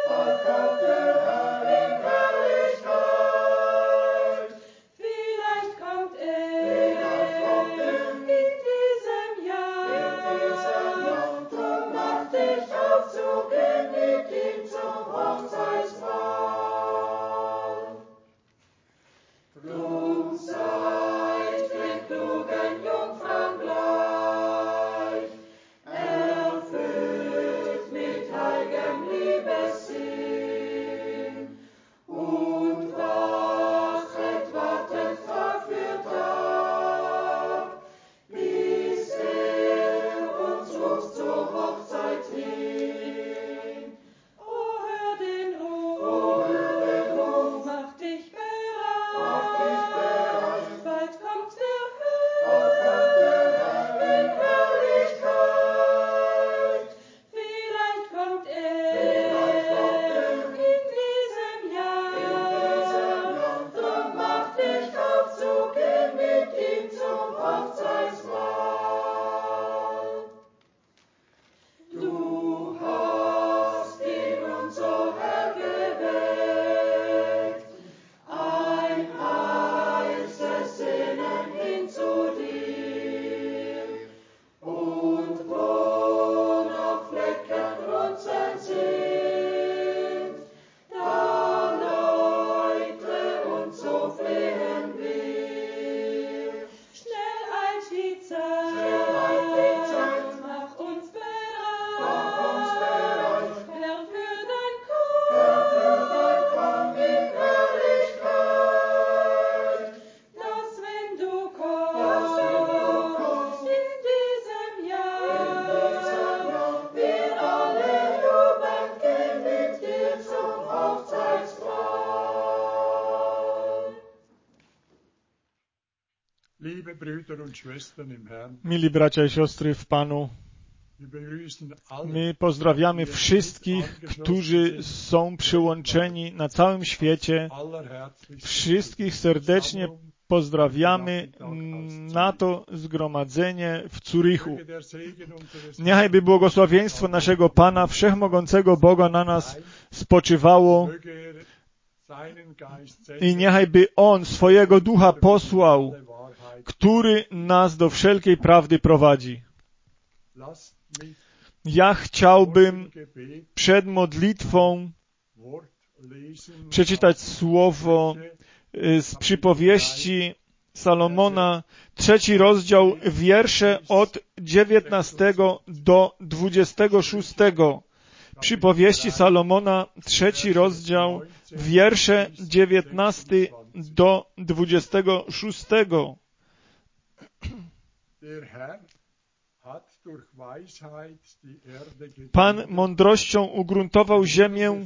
Mili bracia i siostry w Panu, my pozdrawiamy wszystkich, którzy są przyłączeni na całym świecie. Wszystkich serdecznie pozdrawiamy na to zgromadzenie w Zurychu. Niechaj błogosławieństwo naszego Pana, Wszechmogącego Boga na nas spoczywało i niechaj On swojego Ducha posłał, który nas do wszelkiej prawdy prowadzi. Ja chciałbym przed modlitwą przeczytać słowo z przypowieści Salomona, 3 rozdział, wiersze od 19 do 26. Przypowieści Salomona, 3 rozdział, wiersze 19 do 26. Pan mądrością ugruntował ziemię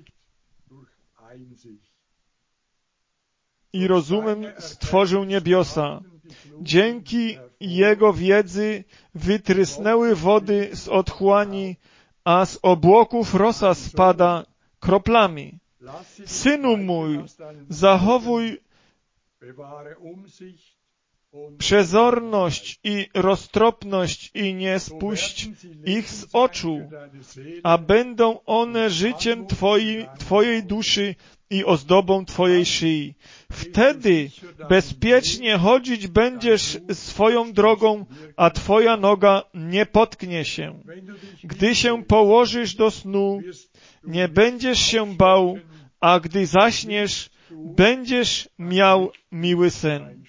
i rozumem stworzył niebiosa. Dzięki Jego wiedzy wytrysnęły wody z otchłani, a z obłoków rosa spada kroplami. Synu mój, zachowuj przezorność i roztropność i nie spuść ich z oczu, a będą one życiem Twojej duszy i ozdobą Twojej szyi. Wtedy bezpiecznie chodzić będziesz swoją drogą, a Twoja noga nie potknie się. Gdy się położysz do snu, nie będziesz się bał, a gdy zaśniesz, będziesz miał miły sen.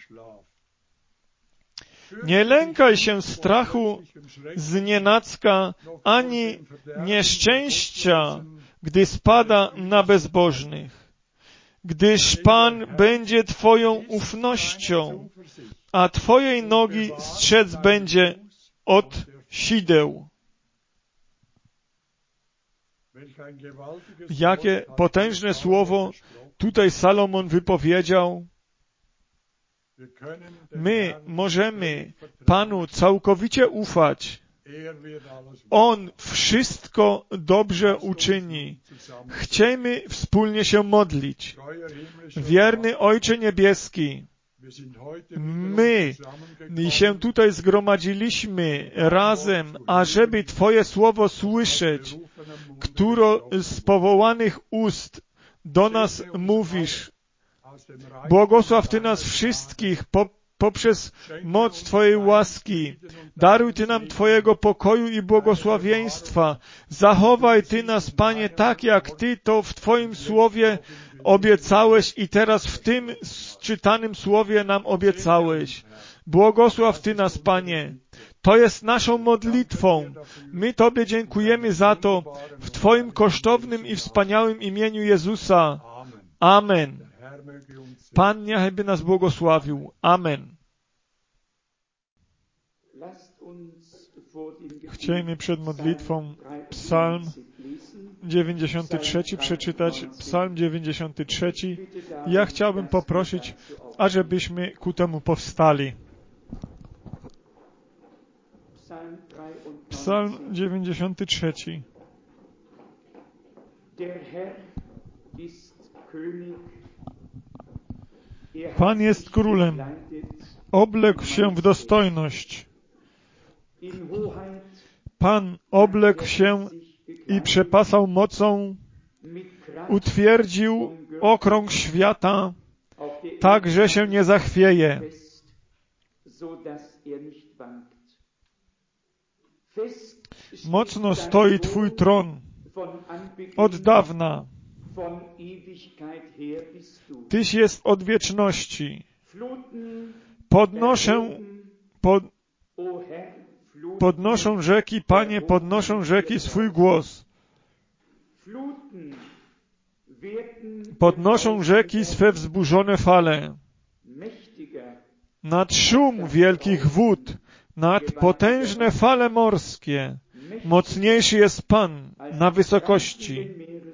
Nie lękaj się strachu znienacka, ani nieszczęścia, gdy spada na bezbożnych. Gdyż Pan będzie Twoją ufnością, a Twojej nogi strzec będzie od sideł. Jakie potężne słowo tutaj Salomon wypowiedział. My możemy Panu całkowicie ufać. On wszystko dobrze uczyni. Chcemy wspólnie się modlić. Wierny Ojcze Niebieski, My się tutaj zgromadziliśmy razem, ażeby Twoje słowo słyszeć, które z powołanych ust do nas mówisz. Błogosław Ty nas wszystkich poprzez moc Twojej łaski. Daruj Ty nam Twojego pokoju i błogosławieństwa. Zachowaj Ty nas, Panie, tak jak Ty to w Twoim słowie obiecałeś i teraz w tym czytanym słowie nam obiecałeś. Błogosław Ty nas, Panie. To jest naszą modlitwą. My Tobie dziękujemy za to w Twoim kosztownym i wspaniałym imieniu Jezusa. Amen. Pan niechby nas błogosławił. Amen. Chcielibyśmy przed modlitwą Psalm 93 przeczytać. Psalm 93. Ja chciałbym poprosić, ażebyśmy ku temu powstali. Psalm 93. Pan jest królem, obległ się w dostojność. Pan obległ się i przepasał mocą, utwierdził okrąg świata, tak, że się nie zachwieje. Mocno stoi Twój tron od dawna. Tyś jest od wieczności. Podnoszą rzeki, Panie, podnoszą rzeki swój głos. Podnoszą rzeki swe wzburzone fale. Nad szum wielkich wód, nad potężne fale morskie. Mocniejszy jest Pan na wysokości.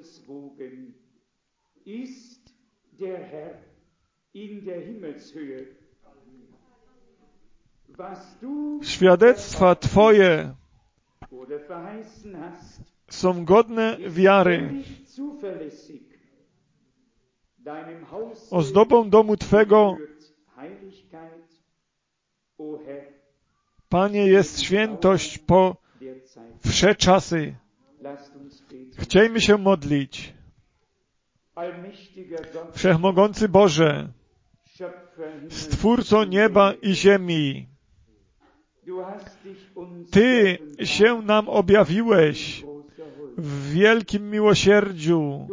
Świadectwa Twoje są godne wiary. Ozdobą domu Twego, Panie, jest świętość po wsze czasy. Chciejmy się modlić. Wszechmogący Boże, Stwórco nieba i ziemi, Ty się nam objawiłeś w wielkim miłosierdziu.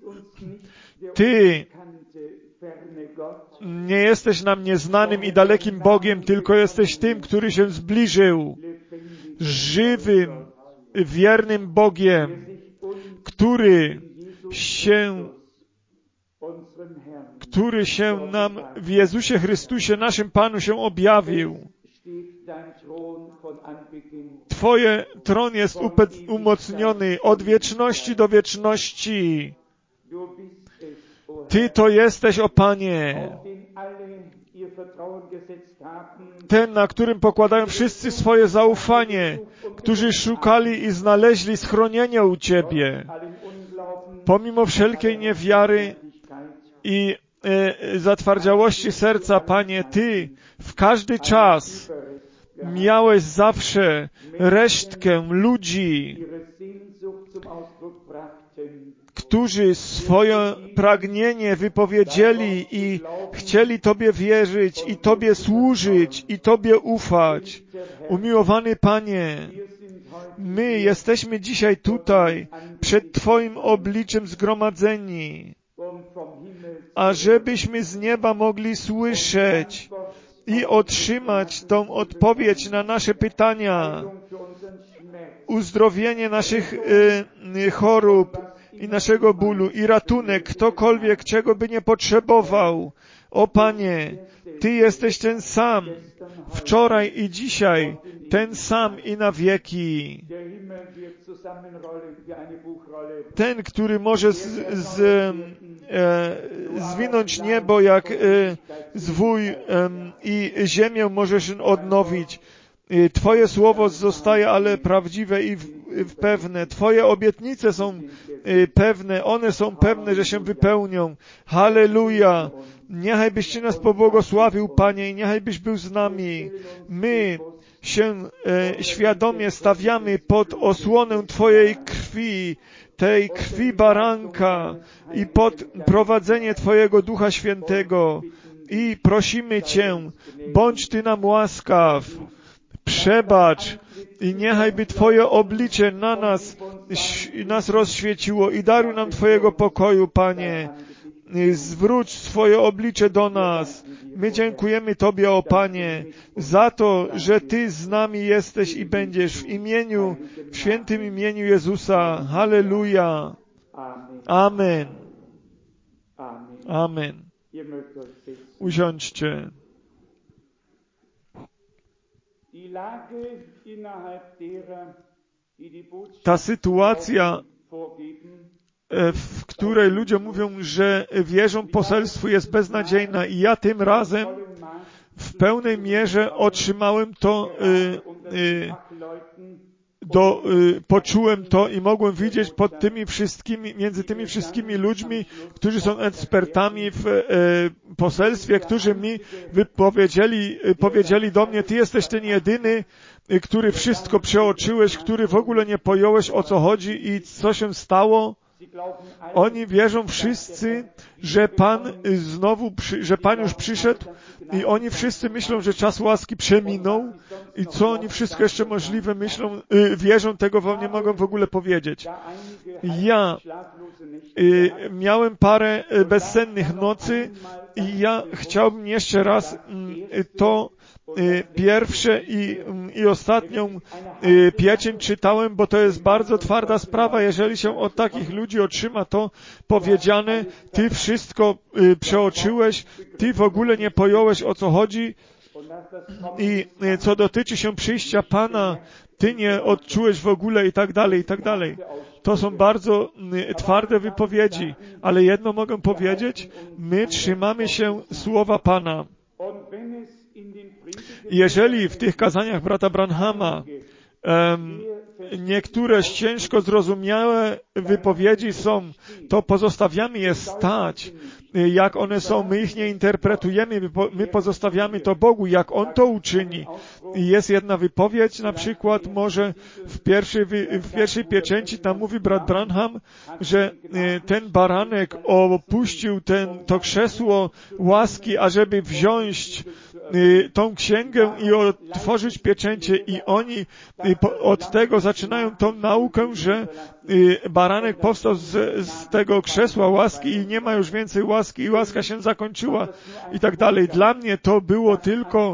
Ty nie jesteś nam nieznanym i dalekim Bogiem, tylko jesteś tym, który się zbliżył, żywym, wiernym Bogiem, który się nam w Jezusie Chrystusie, naszym Panu, się objawił. Twoje tron jest umocniony od wieczności do wieczności. Ty to jesteś, o Panie, ten, na którym pokładają wszyscy swoje zaufanie, którzy szukali i znaleźli schronienie u Ciebie. Pomimo wszelkiej niewiary i zatwardziałości serca, Panie, Ty w każdy czas miałeś zawsze resztkę ludzi, którzy swoje pragnienie wypowiedzieli i chcieli Tobie wierzyć i Tobie służyć i Tobie ufać. Umiłowany Panie, my jesteśmy dzisiaj tutaj przed Twoim obliczem zgromadzeni, ażebyśmy z nieba mogli słyszeć i otrzymać tą odpowiedź na nasze pytania, uzdrowienie naszych chorób i naszego bólu i ratunek, ktokolwiek czego by nie potrzebował. O Panie, Ty jesteś ten sam, wczoraj i dzisiaj, ten sam i na wieki. Ten, który może zwinąć niebo jak zwój i ziemię możesz odnowić. Twoje słowo zostaje ale prawdziwe i pewne. Twoje obietnice są pewne. One są pewne, że się wypełnią. Halleluja! Niechaj byś Ty nas pobłogosławił, Panie, i niechaj byś był z nami. My się świadomie stawiamy pod osłonę Twojej krwi, tej krwi baranka i pod prowadzenie Twojego Ducha Świętego. I prosimy Cię, bądź Ty nam łaskaw, przebacz i niechaj by Twoje oblicze na nas rozświeciło i daruj nam Twojego pokoju, Panie. Zwróć swoje oblicze do nas. My dziękujemy Tobie, o Panie, za to, że Ty z nami jesteś i będziesz w świętym imieniu Jezusa. Halleluja. Amen. Amen. Usiądźcie. Ta sytuacja, w której ludzie mówią, że wierzą poselstwu, jest beznadziejna i ja tym razem w pełnej mierze otrzymałem to, poczułem to i mogłem widzieć między tymi wszystkimi ludźmi, którzy są ekspertami w poselstwie, którzy mi powiedzieli do mnie, Ty jesteś ten jedyny, który wszystko przeoczyłeś, który w ogóle nie pojąłeś, o co chodzi i co się stało. Oni wierzą wszyscy, że że Pan już przyszedł i oni wszyscy myślą, że czas łaski przeminął i co oni wszystko jeszcze możliwe wierzą, tego wam nie mogą w ogóle powiedzieć. Ja miałem parę bezsennych nocy i ja chciałbym jeszcze raz to pierwsze i ostatnią pieczęć czytałem, bo to jest bardzo twarda sprawa, jeżeli się od takich ludzi otrzyma to powiedziane, Ty wszystko przeoczyłeś, Ty w ogóle nie pojąłeś, o co chodzi i co dotyczy się przyjścia Pana, Ty nie odczułeś w ogóle i tak dalej, i tak dalej. To są bardzo twarde wypowiedzi, ale jedno mogę powiedzieć, my trzymamy się słowa Pana. Jeżeli w tych kazaniach brata Branhama niektóre ciężko zrozumiałe wypowiedzi są, to pozostawiamy je stać, jak one są, my ich nie interpretujemy, my pozostawiamy to Bogu, jak On to uczyni. I jest jedna wypowiedź, na przykład może w pierwszej pieczęci, tam mówi brat Branham, że ten baranek opuścił to krzesło łaski, ażeby wziąć tą księgę i otworzyć pieczęcie i oni od tego zaczynają tą naukę, że baranek powstał z tego krzesła łaski i nie ma już więcej łaski i łaska się zakończyła i tak dalej. Dla mnie to było tylko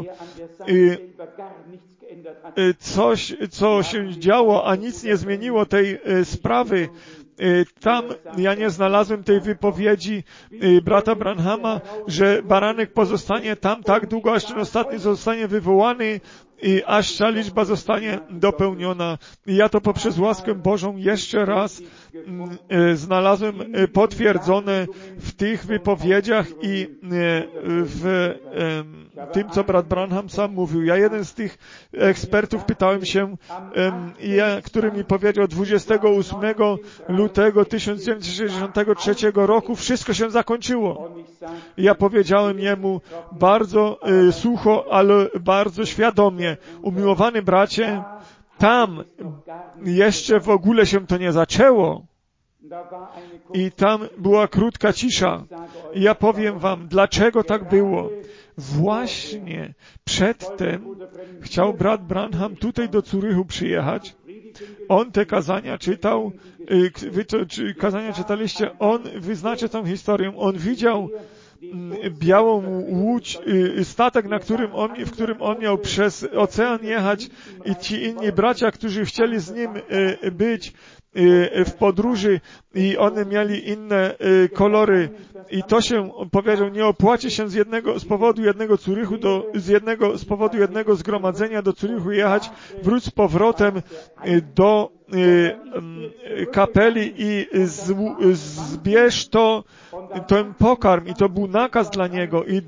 coś, co się działo, a nic nie zmieniło tej sprawy. Tam ja nie znalazłem tej wypowiedzi brata Branhama, że baranek pozostanie tam tak długo, aż ten ostatni zostanie wywołany i aż ta liczba zostanie dopełniona. I ja to poprzez łaskę Bożą jeszcze raz znalazłem potwierdzone w tych wypowiedziach i w tym, co brat Branham sam mówił. Ja jeden z tych ekspertów pytałem się, który mi powiedział 28 lutego 1963 roku wszystko się zakończyło. I ja powiedziałem jemu bardzo sucho, ale bardzo świadomie, umiłowany bracie, tam jeszcze w ogóle się to nie zaczęło. I tam była krótka cisza. I ja powiem wam, dlaczego tak było. Właśnie przedtem chciał brat Branham tutaj do Zurychu przyjechać. On te kazania czytał, kazania czytaliście, on wyznaczy tą historię. On widział białą łódź, statek, w którym on miał przez ocean jechać i ci inni bracia, którzy chcieli z nim być w podróży i one mieli inne kolory i to się, powiedział, nie opłaci się z powodu jednego Zurychu z powodu jednego zgromadzenia do Zurychu jechać, wróć z powrotem do kapeli i zbierz ten pokarm i to był nakaz dla niego i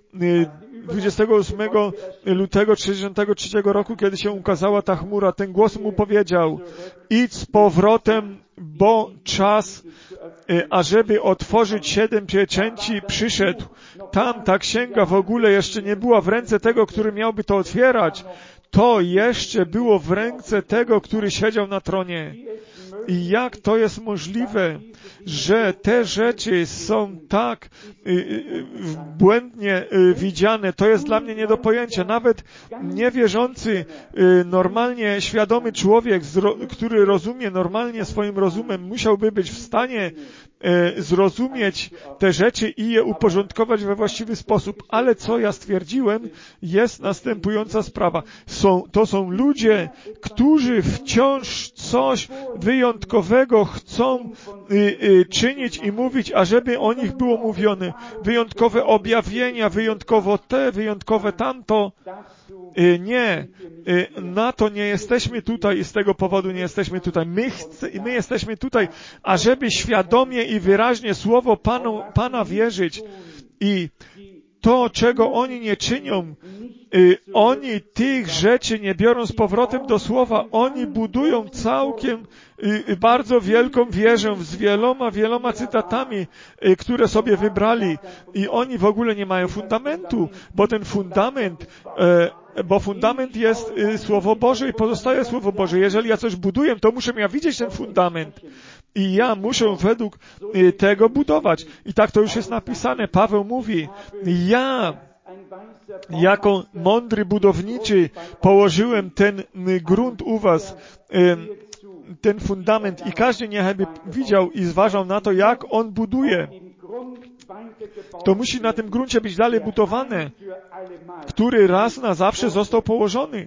28 lutego 1963 roku, kiedy się ukazała ta chmura, ten głos mu powiedział, idź z powrotem, bo czas, ażeby otworzyć 7 pieczęci, przyszedł. tam ta księga w ogóle jeszcze nie była w ręce tego, który miałby to otwierać. To jeszcze było w ręce tego, który siedział na tronie. I jak to jest możliwe, że te rzeczy są tak błędnie widziane? To jest dla mnie nie do pojęcia. Nawet niewierzący, normalnie świadomy człowiek, który rozumie normalnie swoim rozumem, musiałby być w stanie zrozumieć te rzeczy i je uporządkować we właściwy sposób. Ale co ja stwierdziłem, jest następująca sprawa. To są ludzie, którzy wciąż coś wyjątkowego chcą czynić i mówić, ażeby o nich było mówione. Wyjątkowe objawienia, wyjątkowo te, wyjątkowe tamto. Nie, na to nie jesteśmy tutaj i z tego powodu nie jesteśmy tutaj. My jesteśmy tutaj, ażeby świadomie i wyraźnie Słowo Pana wierzyć. I to, czego oni nie czynią, oni tych rzeczy nie biorą z powrotem do Słowa. Oni budują całkiem bardzo wielką wieżę z wieloma cytatami, które sobie wybrali. I oni w ogóle nie mają fundamentu, bo ten fundament, bo fundament jest Słowo Boże i pozostaje Słowo Boże. Jeżeli ja coś buduję, to muszę ja widzieć ten fundament. I ja muszę według tego budować. I tak to już jest napisane. Paweł mówi, ja jako mądry budowniczy położyłem ten grunt u was, ten fundament i każdy niechby widział i zważał na to, jak on buduje. To musi na tym gruncie być dalej budowane, który raz na zawsze został położony.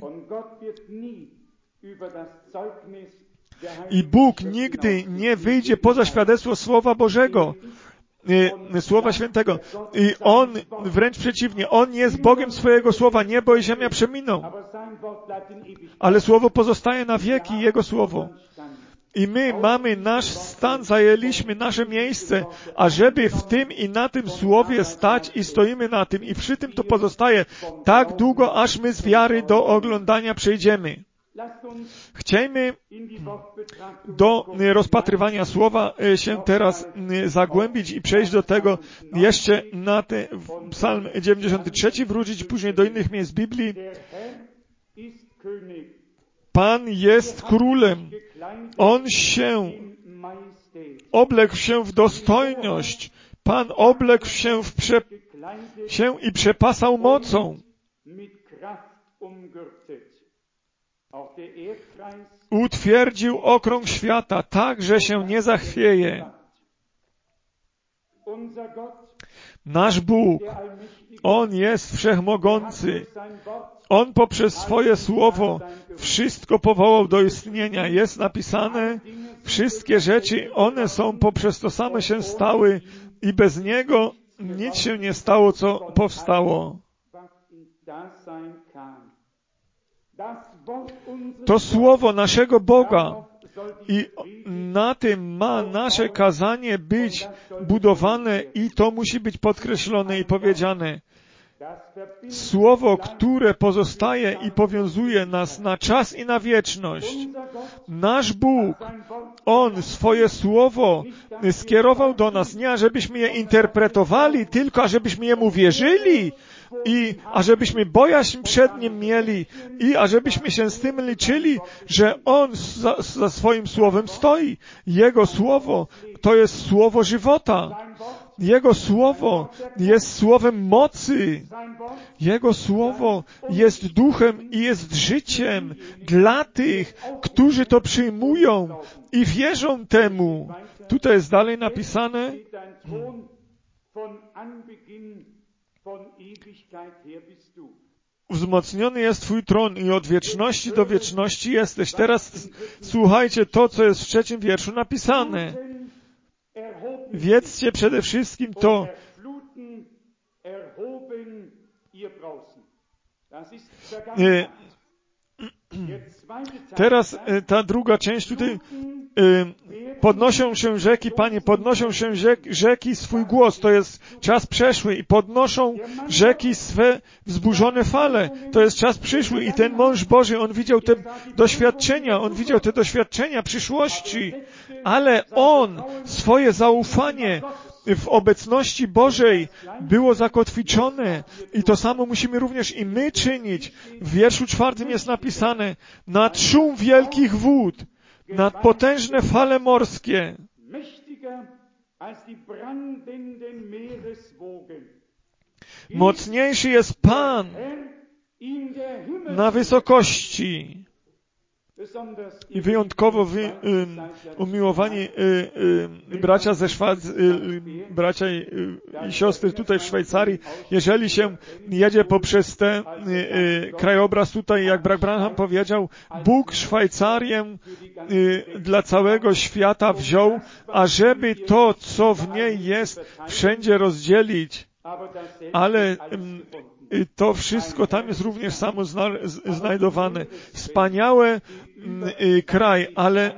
I Bóg nigdy nie wyjdzie poza świadectwo Słowa Bożego, Słowa Świętego. I On, wręcz przeciwnie, On jest Bogiem swojego Słowa. Niebo i ziemia przeminą, ale Słowo pozostaje na wieki, Jego Słowo. I my mamy nasz stan, zajęliśmy nasze miejsce, ażeby w tym i na tym Słowie stać i stoimy na tym i przy tym to pozostaje tak długo, aż my z wiary do oglądania przejdziemy. Chciejmy do rozpatrywania Słowa się teraz zagłębić i przejść do tego jeszcze na Psalm 93, wrócić później do innych miejsc Biblii. Pan jest królem. On oblekł się w dostojność. Pan oblekł się i przepasał mocą. Utwierdził okrąg świata tak, że się nie zachwieje. Nasz Bóg, On jest wszechmogący. On poprzez swoje Słowo wszystko powołał do istnienia. Jest napisane, wszystkie rzeczy, one są poprzez to same się stały i bez Niego nic się nie stało, co powstało. To Słowo naszego Boga i na tym ma nasze kazanie być budowane i to musi być podkreślone i powiedziane. Słowo, które pozostaje i powiązuje nas na czas i na wieczność. Nasz Bóg, On swoje Słowo skierował do nas, nie ażebyśmy je interpretowali, tylko ażebyśmy Jemu wierzyli i ażebyśmy bojaźń przed Nim mieli i ażebyśmy się z tym liczyli, że On za swoim Słowem stoi. Jego Słowo to jest Słowo żywota. Jego Słowo jest Słowem mocy. Jego Słowo jest duchem i jest życiem dla tych, którzy to przyjmują i wierzą temu. Tutaj jest dalej napisane, wzmocniony jest Twój tron i od wieczności do wieczności jesteś. Teraz słuchajcie to, co jest w 3 wierszu napisane. Wiedzcie przede wszystkim to. Teraz ta druga część tutaj. Podnoszą się rzeki, Panie, podnoszą się rzeki swój głos, to jest czas przeszły i podnoszą rzeki swe wzburzone fale, to jest czas przyszły i ten mąż Boży, on widział te doświadczenia przyszłości, ale on swoje zaufanie w obecności Bożej było zakotwiczone i to samo musimy również i my czynić. W wierszu 4 jest napisane: nad szum wielkich wód, nad potężne fale morskie. Mocniejszy jest Pan na wysokości. I wyjątkowo umiłowani bracia ze bracia i siostry tutaj w Szwajcarii, jeżeli się jedzie poprzez ten krajobraz tutaj, jak brat Branham powiedział, Bóg Szwajcarię dla całego świata wziął, ażeby to, co w niej jest, wszędzie rozdzielić. Ale to wszystko tam jest również samo znajdowane. Wspaniały kraj, ale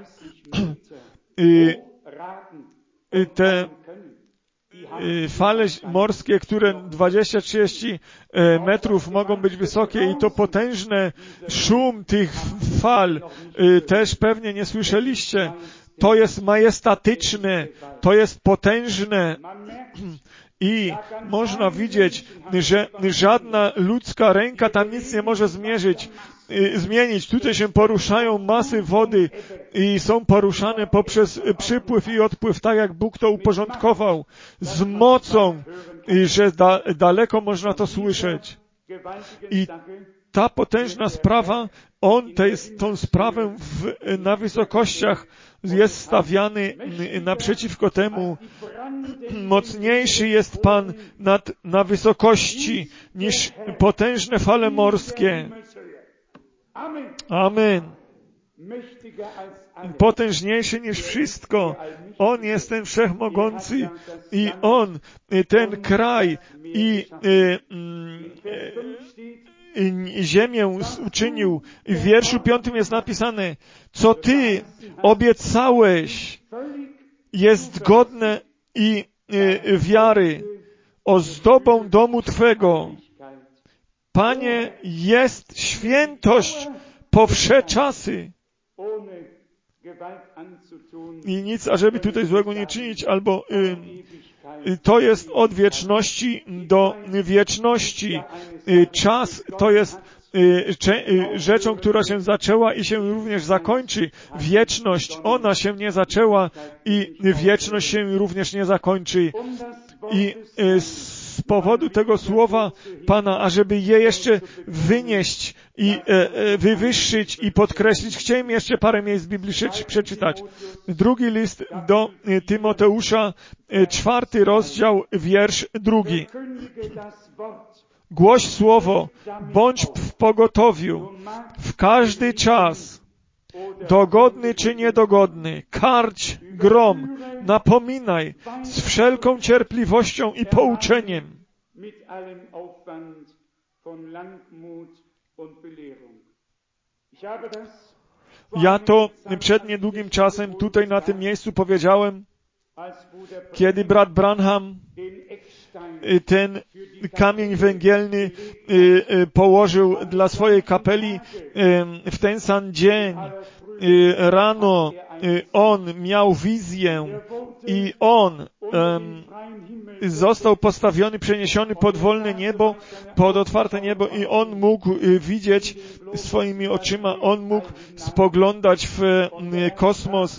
te fale morskie, które 20-30 metrów mogą być wysokie i to potężny szum tych fal, też pewnie nie słyszeliście. To jest majestatyczne, to jest potężne. I można widzieć, że żadna ludzka ręka tam nic nie może zmienić. Tutaj się poruszają masy wody i są poruszane poprzez przypływ i odpływ, tak jak Bóg to uporządkował, z mocą, że daleko można to słyszeć. I ta potężna sprawa, tą sprawę na wysokościach jest stawiany naprzeciwko temu. Mocniejszy jest Pan na wysokości niż potężne fale morskie. Amen. Potężniejszy niż wszystko. On jest ten wszechmogący i On, ten kraj i ziemię uczynił. W wierszu 5 jest napisane: co Ty obiecałeś, jest godne i wiary, ozdobą domu Twego. Panie, jest świętość po wsze czasy. I nic, ażeby tutaj złego nie czynić, albo to jest od wieczności do wieczności. Czas to jest rzeczą, która się zaczęła i się również zakończy. Wieczność, ona się nie zaczęła i wieczność się również nie zakończy. I z powodu tego słowa Pana, ażeby je jeszcze wynieść i wywyższyć i podkreślić, chciałem jeszcze parę miejsc z Biblii przeczytać. Drugi list do Tymoteusza, 4 rozdział, wiersz 2. Głoś słowo, bądź w pogotowiu, w każdy czas, dogodny czy niedogodny, karć, grom, napominaj z wszelką cierpliwością i pouczeniem. Ja to przed niedługim czasem tutaj na tym miejscu powiedziałem, kiedy brat Branham ten kamień węgielny położył dla swojej kapeli w ten sam dzień. Rano on miał wizję i on został postawiony, przeniesiony pod wolne niebo, pod otwarte niebo i on mógł widzieć swoimi oczyma, on mógł spoglądać w kosmos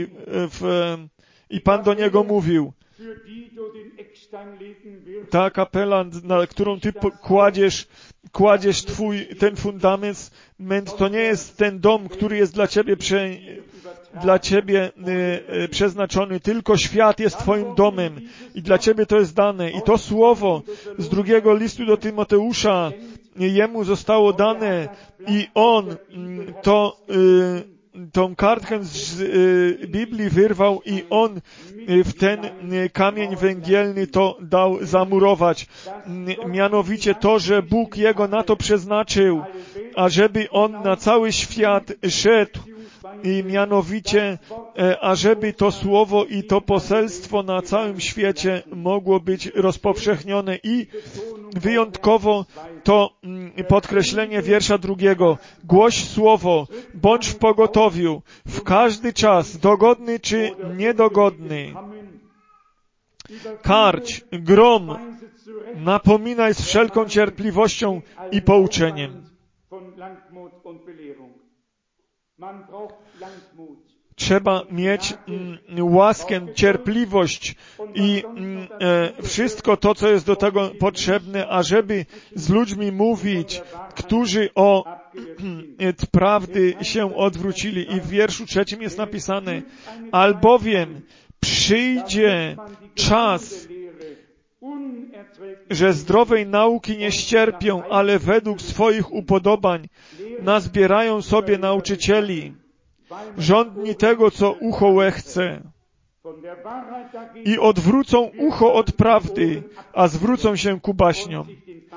i Pan do niego mówił: ta kapela, na którą Ty kładziesz ten fundament, to nie jest ten dom, który jest dla Ciebie przeznaczony, tylko świat jest Twoim domem i dla Ciebie to jest dane. I to słowo z drugiego listu do Tymoteusza jemu zostało dane i on tą kartkę z Biblii wyrwał i on w ten kamień węgielny to dał zamurować. Mianowicie to, że Bóg jego na to przeznaczył, ażeby on na cały świat szedł i mianowicie, ażeby to słowo i to poselstwo na całym świecie mogło być rozpowszechnione i wyjątkowo to podkreślenie wiersza 2. Głoś słowo, bądź w pogotowiu, w każdy czas, dogodny czy niedogodny. karć, grom, napominaj z wszelką cierpliwością i pouczeniem. Trzeba mieć łaskę, cierpliwość i wszystko to, co jest do tego potrzebne, ażeby z ludźmi mówić, którzy od prawdy się odwrócili. I w wierszu 3 jest napisane, albowiem przyjdzie czas, że zdrowej nauki nie ścierpią, ale według swoich upodobań nazbierają sobie nauczycieli, żądni tego, co ucho łechce, i odwrócą ucho od prawdy, a zwrócą się ku baśniom.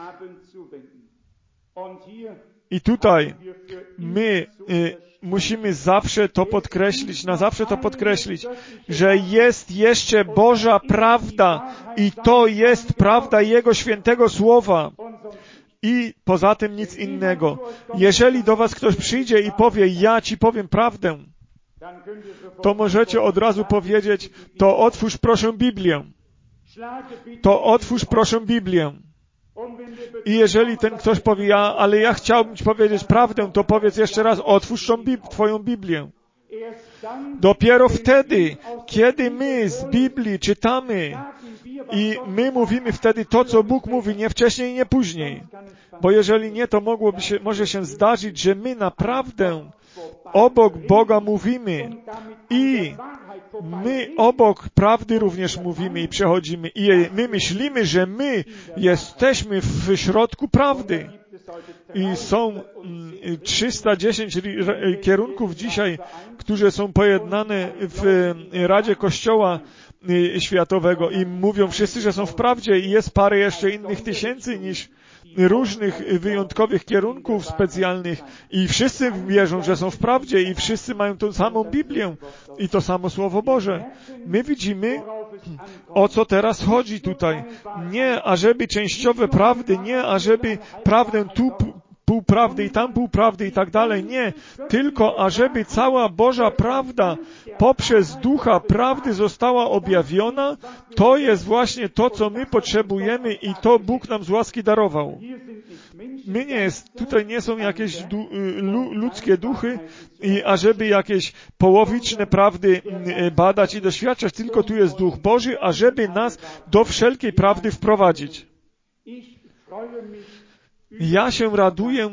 I tutaj my musimy zawsze to podkreślić, na zawsze to podkreślić, że jest jeszcze Boża prawda i to jest prawda Jego świętego słowa. I poza tym nic innego. Jeżeli do was ktoś przyjdzie i powie, ja ci powiem prawdę, to możecie od razu powiedzieć, to otwórz proszę Biblię. To otwórz proszę Biblię. I jeżeli ten ktoś powie, ale ja chciałbym ci powiedzieć prawdę, to powiedz jeszcze raz, otwórz twoją Biblię. Dopiero wtedy, kiedy my z Biblii czytamy i my mówimy wtedy to, co Bóg mówi, nie wcześniej, nie później. Bo jeżeli nie, to może się zdarzyć, że my naprawdę obok Boga mówimy i my obok prawdy również mówimy i przechodzimy. I my myślimy, że my jesteśmy w środku prawdy. I są 310 kierunków dzisiaj, które są pojednane w Radzie Kościoła Światowego i mówią wszyscy, że są w prawdzie i jest parę jeszcze innych tysięcy niż różnych wyjątkowych kierunków specjalnych i wszyscy wierzą, że są w prawdzie i wszyscy mają tą samą Biblię i to samo Słowo Boże. My widzimy, o co teraz chodzi tutaj. Nie ażeby częściowe prawdy, nie ażeby prawdę tu pół prawdy i tam pół prawdy i tak dalej. Nie, tylko ażeby cała Boża prawda poprzez Ducha prawdy została objawiona, to jest właśnie to, co my potrzebujemy i to Bóg nam z łaski darował. Tutaj nie są jakieś ludzkie duchy i ażeby jakieś połowiczne prawdy badać i doświadczać, tylko tu jest Duch Boży, ażeby nas do wszelkiej prawdy wprowadzić. Ja się raduję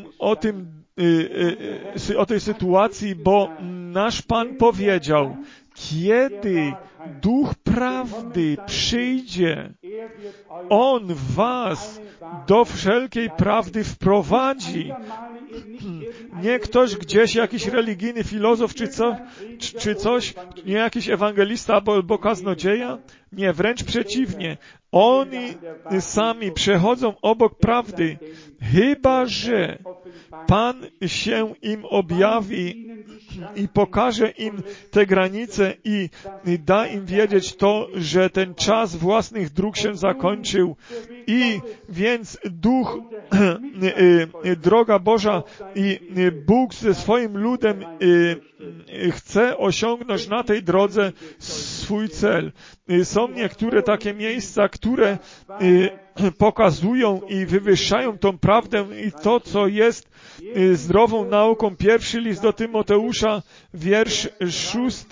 o tej sytuacji, bo nasz Pan powiedział, kiedy Duch Prawdy przyjdzie, On was do wszelkiej prawdy wprowadzi. Nie ktoś gdzieś, jakiś religijny filozof czy coś, nie jakiś ewangelista albo kaznodzieja. Nie, wręcz przeciwnie. Oni sami przechodzą obok prawdy, chyba że Pan się im objawi i pokaże im te granice i da im wiedzieć to, że ten czas własnych dróg się zakończył i więc Duch, droga Boża i Bóg ze swoim ludem chce osiągnąć na tej drodze swój cel. Są niektóre takie miejsca, które pokazują i wywyższają tą prawdę i to, co jest zdrową nauką. Pierwszy list do Tymoteusza, wiersz 6,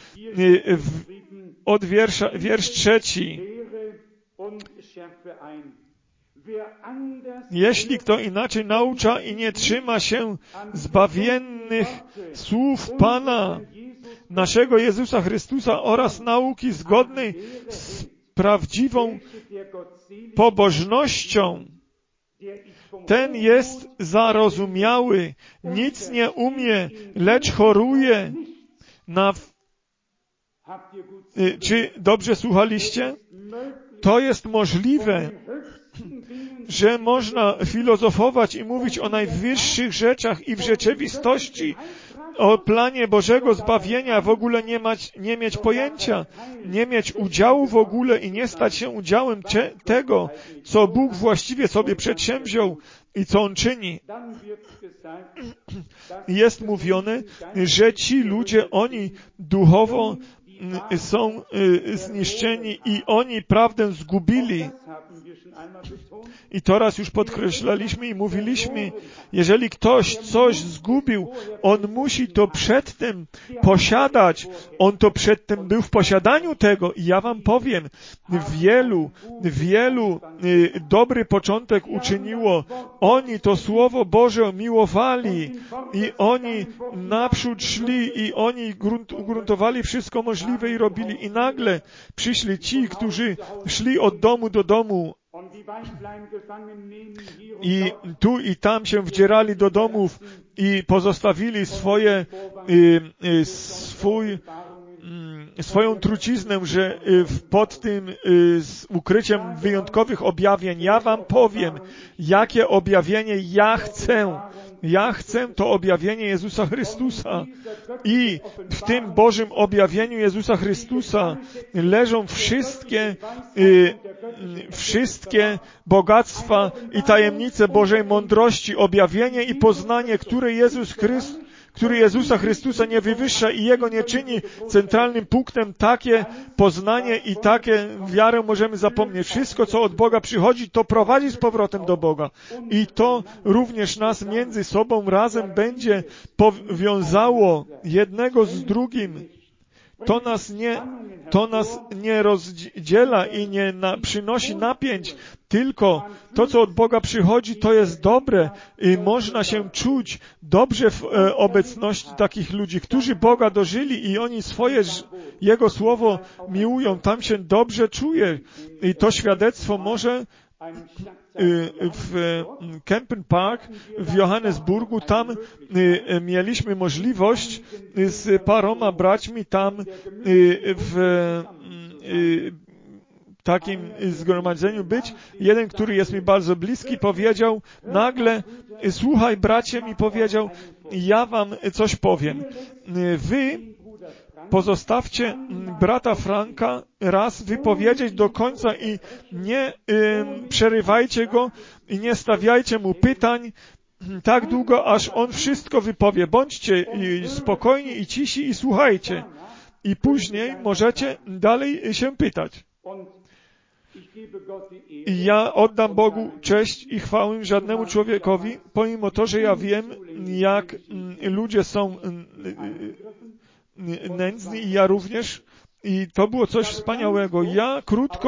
wiersz 3. Jeśli kto inaczej naucza i nie trzyma się zbawiennych słów Pana, naszego Jezusa Chrystusa oraz nauki zgodnej z prawdziwą pobożnością, ten jest zarozumiały, nic nie umie, lecz choruje Czy dobrze słuchaliście? To jest możliwe, że można filozofować i mówić o najwyższych rzeczach i w rzeczywistości o planie Bożego zbawienia w ogóle nie mieć pojęcia, nie mieć udziału w ogóle i nie stać się udziałem tego, co Bóg właściwie sobie przedsięwziął i co On czyni. Jest mówione, że ci ludzie, oni duchowo są zniszczeni i oni prawdę zgubili. I to raz już podkreślaliśmy i mówiliśmy, jeżeli ktoś coś zgubił, on musi to przedtem posiadać. On to przedtem był w posiadaniu tego. I ja wam powiem, wielu dobry początek uczyniło. Oni to Słowo Boże miłowali i oni naprzód szli i oni ugruntowali wszystko możliwe i robili. I nagle przyszli ci, którzy szli od domu do domu i tu i tam się wdzierali do domów i pozostawili swoją truciznę, że pod tym ukryciem wyjątkowych objawień. Ja wam powiem, jakie objawienie ja chcę. Ja chcę to objawienie Jezusa Chrystusa. I w tym Bożym objawieniu Jezusa Chrystusa leżą wszystkie bogactwa i tajemnice Bożej mądrości, objawienie i poznanie, które Jezusa Chrystusa nie wywyższa i Jego nie czyni centralnym punktem, takie poznanie i takie wiarę możemy zapomnieć. Wszystko, co od Boga przychodzi, to prowadzi z powrotem do Boga. I to również nas między sobą razem będzie powiązało jednego z drugim. To nas nie rozdziela i nie przynosi napięć, tylko to, co od Boga przychodzi, to jest dobre i można się czuć dobrze w obecności takich ludzi, którzy Boga dożyli i oni Jego Słowo miłują. Tam się dobrze czuje i to świadectwo może w Kempen Park w Johannesburgu, tam mieliśmy możliwość z paroma braćmi tam w takim zgromadzeniu być. Jeden, który jest mi bardzo bliski, powiedział nagle, słuchaj bracie, mi powiedział, ja wam coś powiem. Wy pozostawcie brata Franka raz wypowiedzieć do końca i nie przerywajcie go i nie stawiajcie mu pytań tak długo, aż on wszystko wypowie. Bądźcie spokojni i cisi i słuchajcie. I później możecie dalej się pytać. I ja oddam Bogu cześć i chwałę żadnemu człowiekowi, pomimo to, że ja wiem, jak ludzie są nędzni i ja również. I to było coś wspaniałego. Ja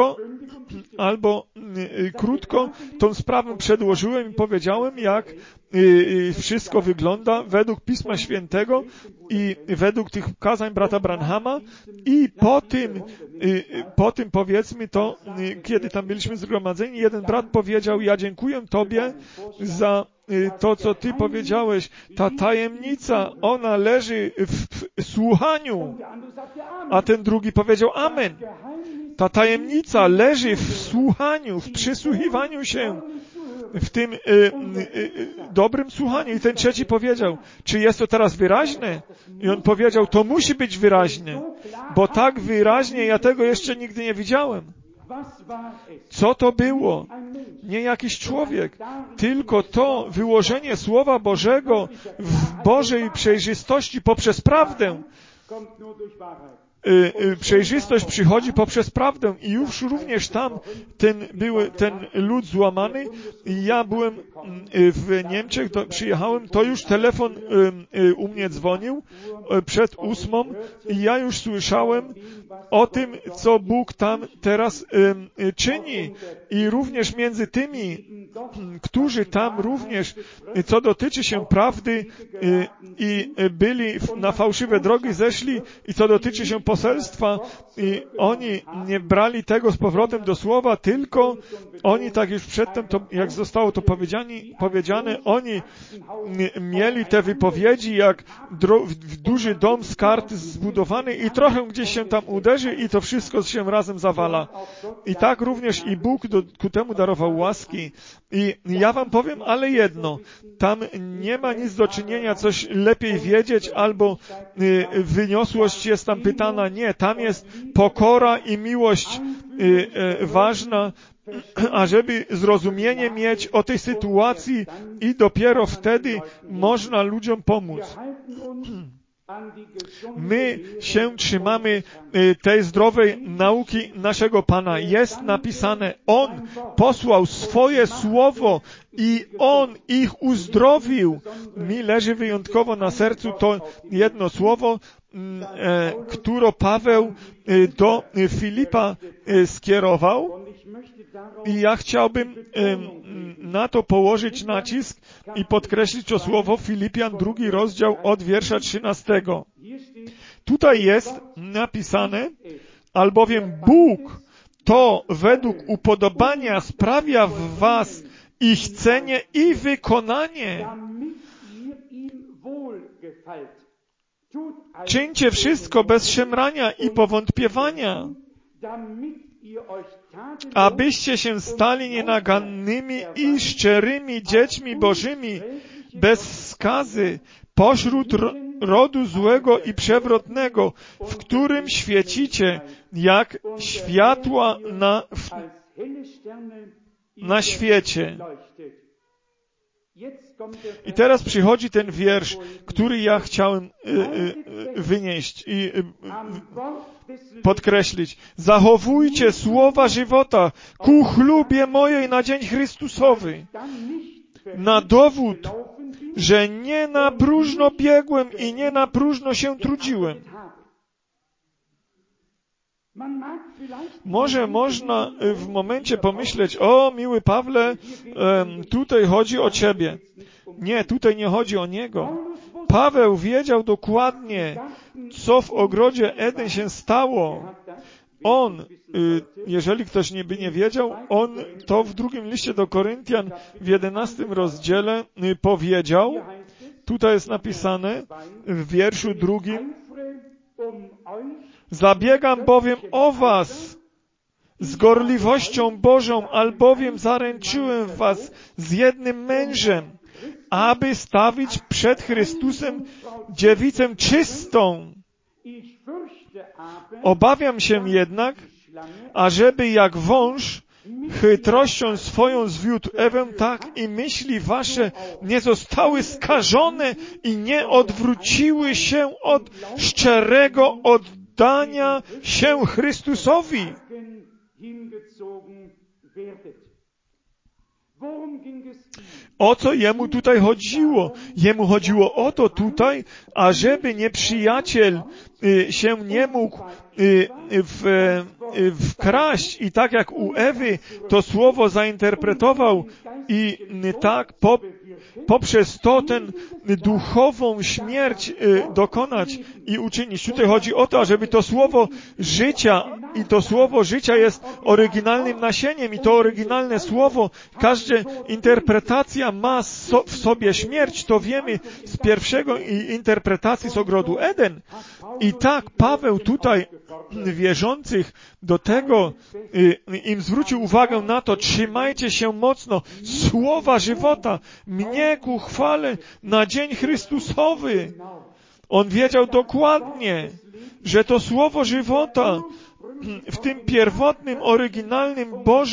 krótko tą sprawę przedłożyłem i powiedziałem, jak wszystko wygląda według Pisma Świętego i według tych kazań brata Branhama i po tym powiedzmy to, kiedy tam byliśmy zgromadzeni, jeden brat powiedział, ja dziękuję Tobie za to, co Ty powiedziałeś. Ta tajemnica, ona leży w słuchaniu. A ten drugi powiedział amen. Ta tajemnica leży w słuchaniu, w przysłuchiwaniu się, w tym dobrym słuchaniu. I ten trzeci powiedział, czy jest to teraz wyraźne? I on powiedział, to musi być wyraźne, bo tak wyraźnie ja tego jeszcze nigdy nie widziałem. Co to było? Nie jakiś człowiek, tylko to wyłożenie Słowa Bożego w Bożej przejrzystości poprzez prawdę. Przejrzystość przychodzi poprzez prawdę i już również tam ten lud złamany. Ja byłem w Niemczech, przyjechałem, to już telefon u mnie dzwonił przed 8 i ja już słyszałem o tym, co Bóg tam teraz czyni i również między tymi, którzy tam również, co dotyczy się prawdy i byli na fałszywe drogi zeszli i co dotyczy się poselstwa i oni nie brali tego z powrotem do słowa, tylko oni tak już przedtem, jak zostało to powiedziane, oni mieli te wypowiedzi jak duży dom z kart zbudowany i trochę gdzieś się tam uderzy i to wszystko się razem zawala. I tak również i Bóg ku temu darował łaski. I ja wam powiem, ale jedno, tam nie ma nic do czynienia, coś lepiej wiedzieć, albo wyniosłość jest tam pytana. Nie, tam jest pokora i miłość ważna, ażeby zrozumienie mieć o tej sytuacji i dopiero wtedy można ludziom pomóc. My się trzymamy tej zdrowej nauki naszego Pana. Jest napisane, On posłał swoje słowo i On ich uzdrowił. Mi leży wyjątkowo na sercu to jedno słowo, które Paweł do Filipa skierował. I ja chciałbym na to położyć nacisk i podkreślić to słowo Filipian 2 rozdział od wiersza 13. Tutaj jest napisane, albowiem Bóg to według upodobania sprawia w was i chcenie i wykonanie. Czyńcie wszystko bez szemrania i powątpiewania, abyście się stali nienagannymi i szczerymi dziećmi Bożymi, bez skazy, pośród rodu złego i przewrotnego, w którym świecicie, jak światła na świecie. I teraz przychodzi ten wiersz, który ja chciałem wynieść i podkreślić. Zachowujcie słowa żywota ku chlubie mojej na dzień Chrystusowy. Na dowód, że nie na próżno biegłem i nie na próżno się trudziłem. Może można w momencie pomyśleć, o miły Pawle, tutaj chodzi o ciebie. Nie, tutaj nie chodzi o niego. Paweł wiedział dokładnie, co w ogrodzie Eden się stało. On, jeżeli ktoś by nie wiedział, on to w drugim liście do Koryntian w 11 rozdziale powiedział, tutaj jest napisane w wierszu 2, zabiegam bowiem o was z gorliwością Bożą, albowiem zaręczyłem was z jednym mężem, aby stawić przed Chrystusem dziewicę czystą. Obawiam się jednak, ażeby jak wąż chytrością swoją zwiódł Ewę, tak i myśli wasze nie zostały skażone i nie odwróciły się od szczerego oddania się Chrystusowi. O co jemu tutaj chodziło? Jemu chodziło o to tutaj, ażeby nieprzyjaciel się nie mógł wkraść i tak jak u Ewy to słowo zainterpretował i tak poprzez to ten duchową śmierć dokonać i uczynić. Tutaj chodzi o to, ażeby to słowo życia i to słowo życia jest oryginalnym nasieniem i to oryginalne słowo, każda interpretacja ma w sobie śmierć, to wiemy z pierwszego interpretacji z ogrodu Eden. I tak Paweł tutaj wierzących do tego im zwrócił uwagę na to, trzymajcie się mocno słowa żywota, mnie ku chwale na dzień Chrystusowy. On wiedział dokładnie, że to słowo żywota w tym pierwotnym, oryginalnym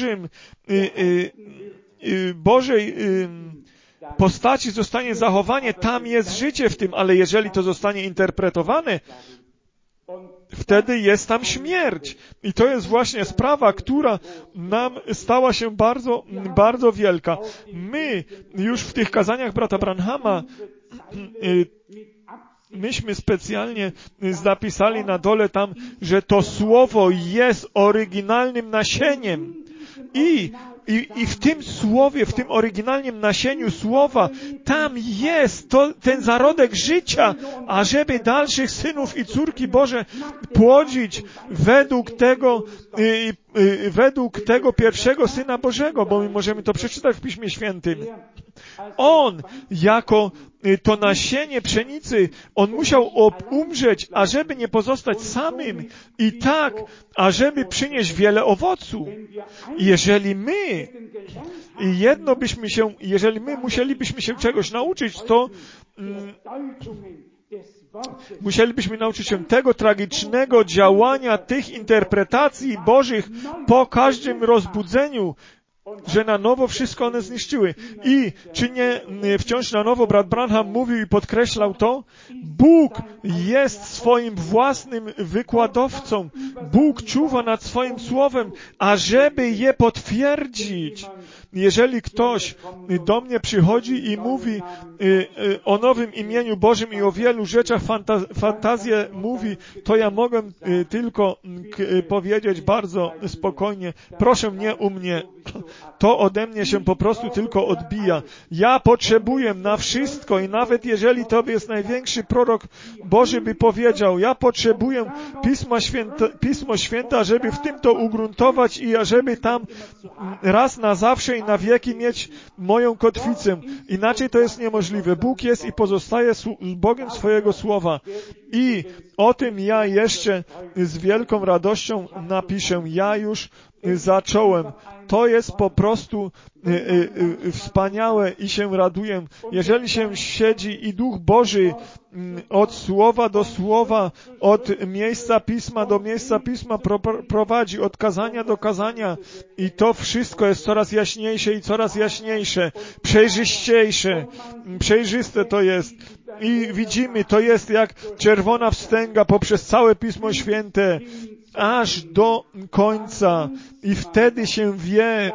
Bożej postaci zostanie zachowanie, tam jest życie w tym, ale jeżeli to zostanie interpretowane, wtedy jest tam śmierć. I to jest właśnie sprawa, która nam stała się bardzo, bardzo wielka. My już w tych kazaniach brata Branhama myśmy specjalnie zapisali na dole tam, że to słowo jest oryginalnym nasieniem. I w tym słowie, w tym oryginalnym nasieniu słowa, tam jest ten zarodek życia, ażeby dalszych synów i córki Boże płodzić według tego pierwszego Syna Bożego, bo my możemy to przeczytać w Piśmie Świętym. On, jako to nasienie pszenicy, on musiał umrzeć, ażeby nie pozostać samym i tak, ażeby przynieść wiele owocu. Jeżeli my musielibyśmy się czegoś nauczyć, to musielibyśmy nauczyć się tego tragicznego działania tych interpretacji Bożych po każdym rozbudzeniu, że na nowo wszystko one zniszczyły. I czy nie wciąż na nowo brat Branham mówił i podkreślał to? Bóg jest swoim własnym wykładowcą. Bóg czuwa nad swoim słowem, ażeby je potwierdzić. Jeżeli ktoś do mnie przychodzi i mówi o nowym imieniu Bożym i o wielu rzeczach, fantazję mówi, to ja mogę tylko powiedzieć bardzo spokojnie, proszę nie u mnie. To ode mnie się po prostu tylko odbija. Ja potrzebuję na wszystko i nawet jeżeli to jest największy prorok Boży by powiedział, ja potrzebuję Pismo Święte, żeby w tym to ugruntować i ażeby tam raz na zawsze i na wieki mieć moją kotwicę. Inaczej to jest niemożliwe. Bóg jest i pozostaje Bogiem swojego słowa. I o tym ja jeszcze z wielką radością napiszę. Ja już zacząłem. To jest po prostu wspaniałe i się raduję. Jeżeli się siedzi i Duch Boży od słowa do słowa, od miejsca Pisma do miejsca Pisma prowadzi, od kazania do kazania i to wszystko jest coraz jaśniejsze i coraz jaśniejsze, przejrzyściejsze, przejrzyste to jest. I widzimy, to jest jak czerwona wstęga poprzez całe Pismo Święte, aż do końca. I wtedy się wie,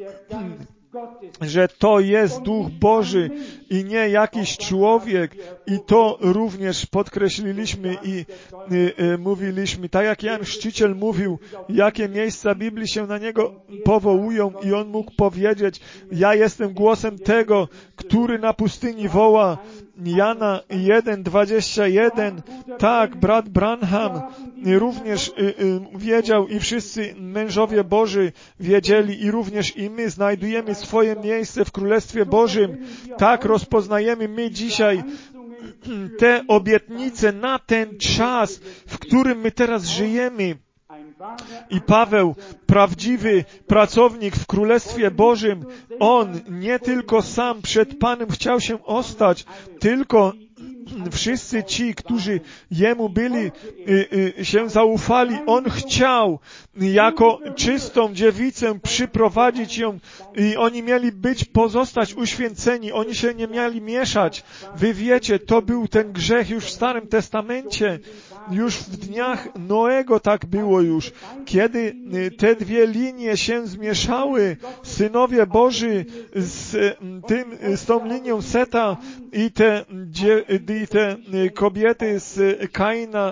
że to jest Duch Boży i nie jakiś człowiek. I to również podkreśliliśmy i mówiliśmy, tak jak Jan Chrzciciel mówił, jakie miejsca Biblii się na niego powołują i on mógł powiedzieć, ja jestem głosem tego, który na pustyni woła. Jana 1:21, tak, brat Branham również wiedział i wszyscy mężowie Boży wiedzieli i również i my znajdujemy swoje miejsce w Królestwie Bożym. Tak rozpoznajemy my dzisiaj te obietnice na ten czas, w którym my teraz żyjemy. I Paweł, prawdziwy pracownik w Królestwie Bożym, on nie tylko sam przed Panem chciał się ostać, tylko wszyscy ci, którzy Jemu byli, się zaufali, On chciał jako czystą dziewicę przyprowadzić ją i oni mieli pozostać uświęceni, oni się nie mieli mieszać. Wy wiecie, to był ten grzech już w Starym Testamencie, już w dniach Noego tak było już, kiedy te dwie linie się zmieszały, synowie Boży z tą linią Seta i te kobiety z Kaina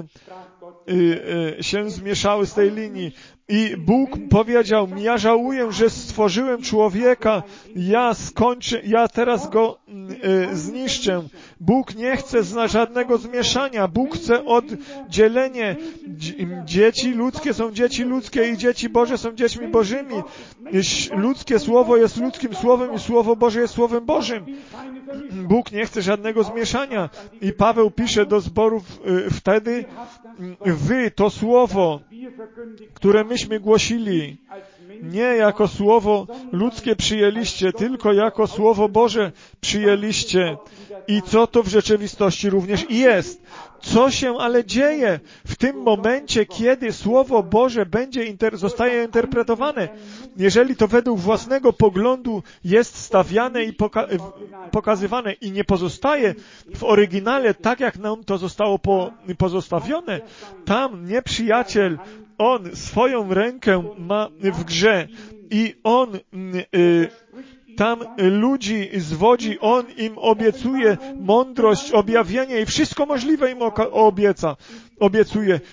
się zmieszały z tej linii. I Bóg powiedział, ja żałuję, że stworzyłem człowieka, ja teraz go zniszczę. Bóg nie chce żadnego zmieszania, Bóg chce oddzielenie. Dzieci ludzkie są dzieci ludzkie i dzieci Boże są dziećmi Bożymi. Ludzkie słowo jest ludzkim słowem i Słowo Boże jest Słowem Bożym. Bóg nie chce żadnego zmieszania. I Paweł pisze do zborów wtedy, wy to słowo, które myśmy głosili, nie jako słowo ludzkie przyjęliście, tylko jako Słowo Boże przyjęliście. I co to w rzeczywistości również jest. Co się ale dzieje w tym momencie, kiedy Słowo Boże zostaje interpretowane? Jeżeli to według własnego poglądu jest stawiane i pokazywane i nie pozostaje w oryginale tak, jak nam to zostało pozostawione, tam nieprzyjaciel, on swoją rękę ma w grze i on tam ludzi zwodzi, on im obiecuje mądrość, objawienie i wszystko możliwe im obiecuje.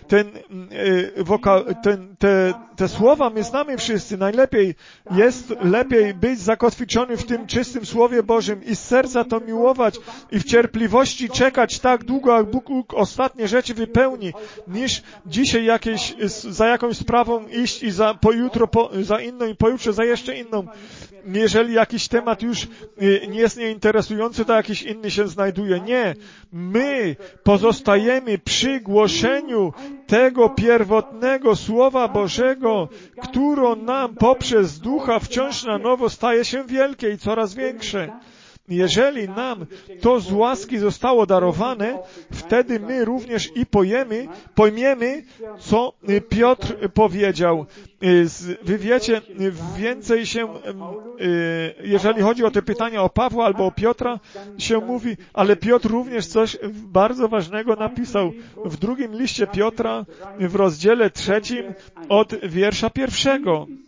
Te słowa my znamy wszyscy. Najlepiej jest być zakotwiczony w tym czystym Słowie Bożym i z serca to miłować i w cierpliwości czekać tak długo, jak Bóg ostatnie rzeczy wypełni, niż dzisiaj za jakąś sprawą iść i pojutro za inną i pojutrze za jeszcze inną. Jeżeli jakiś temat już nie jest nieinteresujący, to jakiś inny się znajduje. Nie. My pozostajemy przy głoszeniu tego pierwotnego Słowa Bożego, które nam poprzez Ducha wciąż na nowo staje się wielkie i coraz większe. jeżeli nam to z łaski zostało darowane, wtedy my również i pojmiemy, co Piotr powiedział. Wy wiecie, więcej się, jeżeli chodzi o te pytania o Pawła albo o Piotra, się mówi, ale Piotr również coś bardzo ważnego napisał. W drugim liście Piotra, w rozdziale 3, od wiersza 1.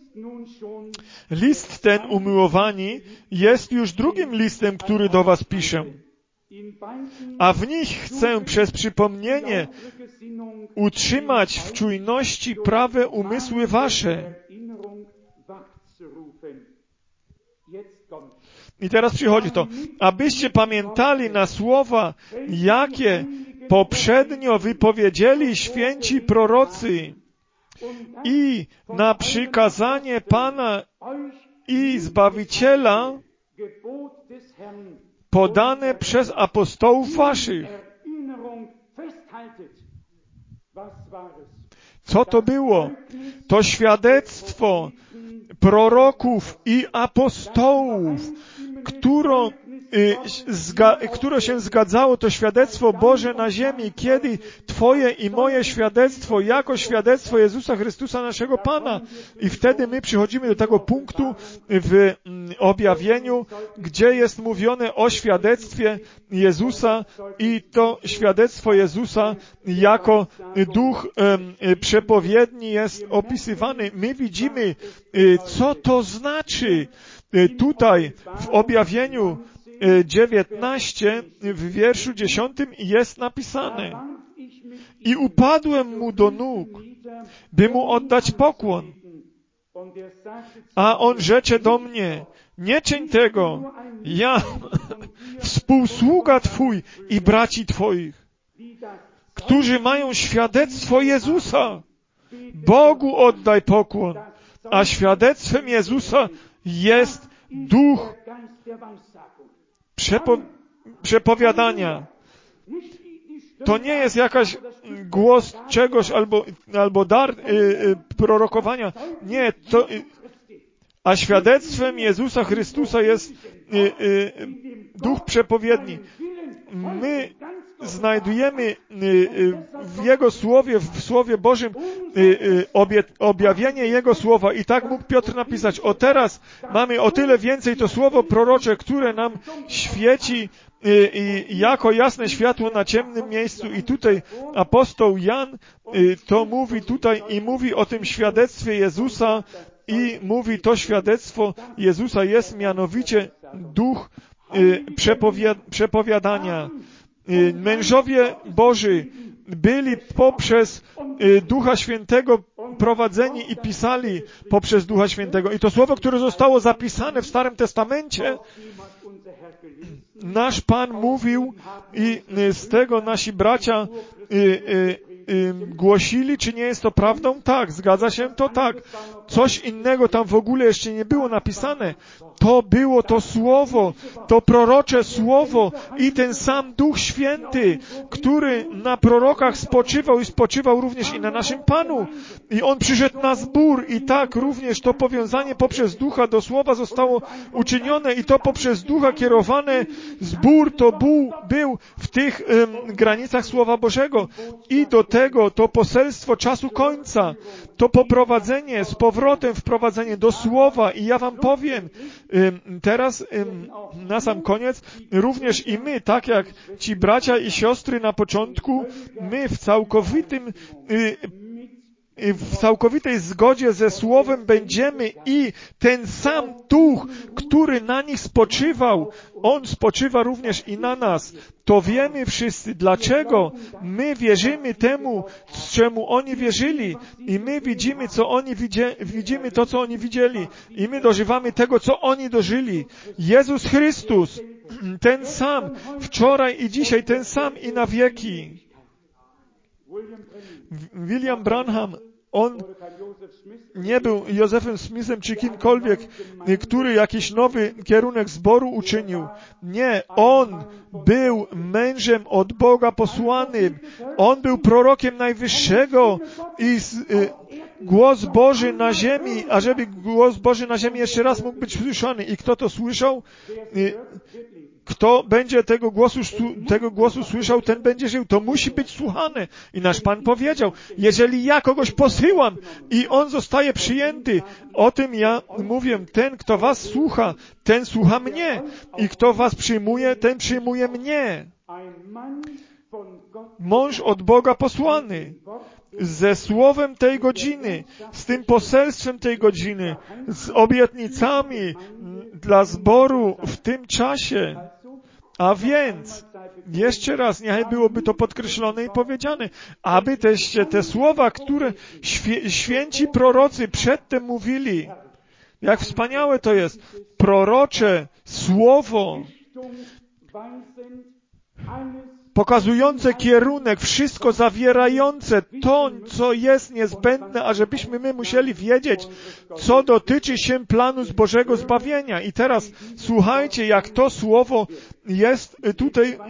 List ten, umiłowani, jest już drugim listem, który do was piszę. A w nich chcę przez przypomnienie utrzymać w czujności prawe umysły wasze. I teraz przychodzi to, abyście pamiętali na słowa, jakie poprzednio wypowiedzieli święci prorocy i na przykazanie Pana i Zbawiciela podane przez apostołów waszych. Co to było? To świadectwo proroków i apostołów, które się zgadzało, to świadectwo Boże na ziemi, kiedy Twoje i moje świadectwo, jako świadectwo Jezusa Chrystusa, naszego Pana. I wtedy my przychodzimy do tego punktu w objawieniu, gdzie jest mówione o świadectwie Jezusa i to świadectwo Jezusa jako duch przepowiedni jest opisywany. My widzimy, co to znaczy. Tutaj w objawieniu 19 w wierszu 10 jest napisane: i upadłem mu do nóg, by mu oddać pokłon. A on rzecze do mnie: nie czyń tego, ja, współsługa Twój i braci Twoich, którzy mają świadectwo Jezusa. Bogu oddaj pokłon, a świadectwem Jezusa jest duch przepowiadania. To nie jest jakaś głos czegoś albo dar prorokowania. Nie, a świadectwem Jezusa Chrystusa jest duch przepowiedni. My znajdujemy w Jego Słowie, w Słowie Bożym objawienie Jego Słowa i tak mógł Piotr napisać: o teraz mamy o tyle więcej to Słowo prorocze, które nam świeci jako jasne światło na ciemnym miejscu. I tutaj apostoł Jan to mówi tutaj i mówi o tym świadectwie Jezusa i mówi, to świadectwo Jezusa jest mianowicie duch przepowiadania. Mężowie Boży byli poprzez Ducha Świętego prowadzeni i pisali poprzez Ducha Świętego. I to słowo, które zostało zapisane w Starym Testamencie, nasz Pan mówił i z tego nasi bracia głosili, czy nie jest to prawdą? Tak, zgadza się to? Tak. Coś innego tam w ogóle jeszcze nie było napisane. To było to Słowo, to prorocze Słowo i ten sam Duch Święty, który na prorokach spoczywał i spoczywał również i na naszym Panu. I On przyszedł na zbór i tak również to powiązanie poprzez Ducha do Słowa zostało uczynione i to poprzez Ducha kierowane. Zbór to był w tych granicach Słowa Bożego i do tego to poselstwo czasu końca, to poprowadzenie, z powrotem wprowadzenie do Słowa. I ja wam powiem, teraz na sam koniec, również i my, tak jak ci bracia i siostry na początku, my w całkowitej zgodzie ze Słowem będziemy i ten sam Duch, który na nich spoczywał, On spoczywa również i na nas. To wiemy wszyscy, dlaczego my wierzymy temu, czemu oni wierzyli i my widzimy, widzimy to, co oni widzieli i my dożywamy tego, co oni dożyli. Jezus Chrystus, ten sam, wczoraj i dzisiaj, ten sam i na wieki. William Branham, on nie był Józefem Smithem czy kimkolwiek, który jakiś nowy kierunek zboru uczynił. Nie, on był mężem od Boga posłanym. On był prorokiem Najwyższego i głos Boży na ziemi, ażeby głos Boży na ziemi jeszcze raz mógł być słyszany. I kto to słyszał? kto będzie tego głosu słyszał, ten będzie żył. To musi być słuchane. I nasz Pan powiedział, jeżeli ja kogoś posyłam i on zostaje przyjęty, o tym ja mówię, ten, kto was słucha, ten słucha mnie. I kto was przyjmuje, ten przyjmuje mnie. Mąż od Boga posłany, ze słowem tej godziny, z tym poselstwem tej godziny, z obietnicami dla zboru w tym czasie. A więc, jeszcze raz, niechaj byłoby to podkreślone i powiedziane, aby te słowa, które święci prorocy przedtem mówili, jak wspaniałe to jest, prorocze słowo, pokazujące kierunek, wszystko zawierające to, co jest niezbędne, ażebyśmy my musieli wiedzieć, co dotyczy się planu z Bożego zbawienia. I teraz słuchajcie, jak to słowo jest tutaj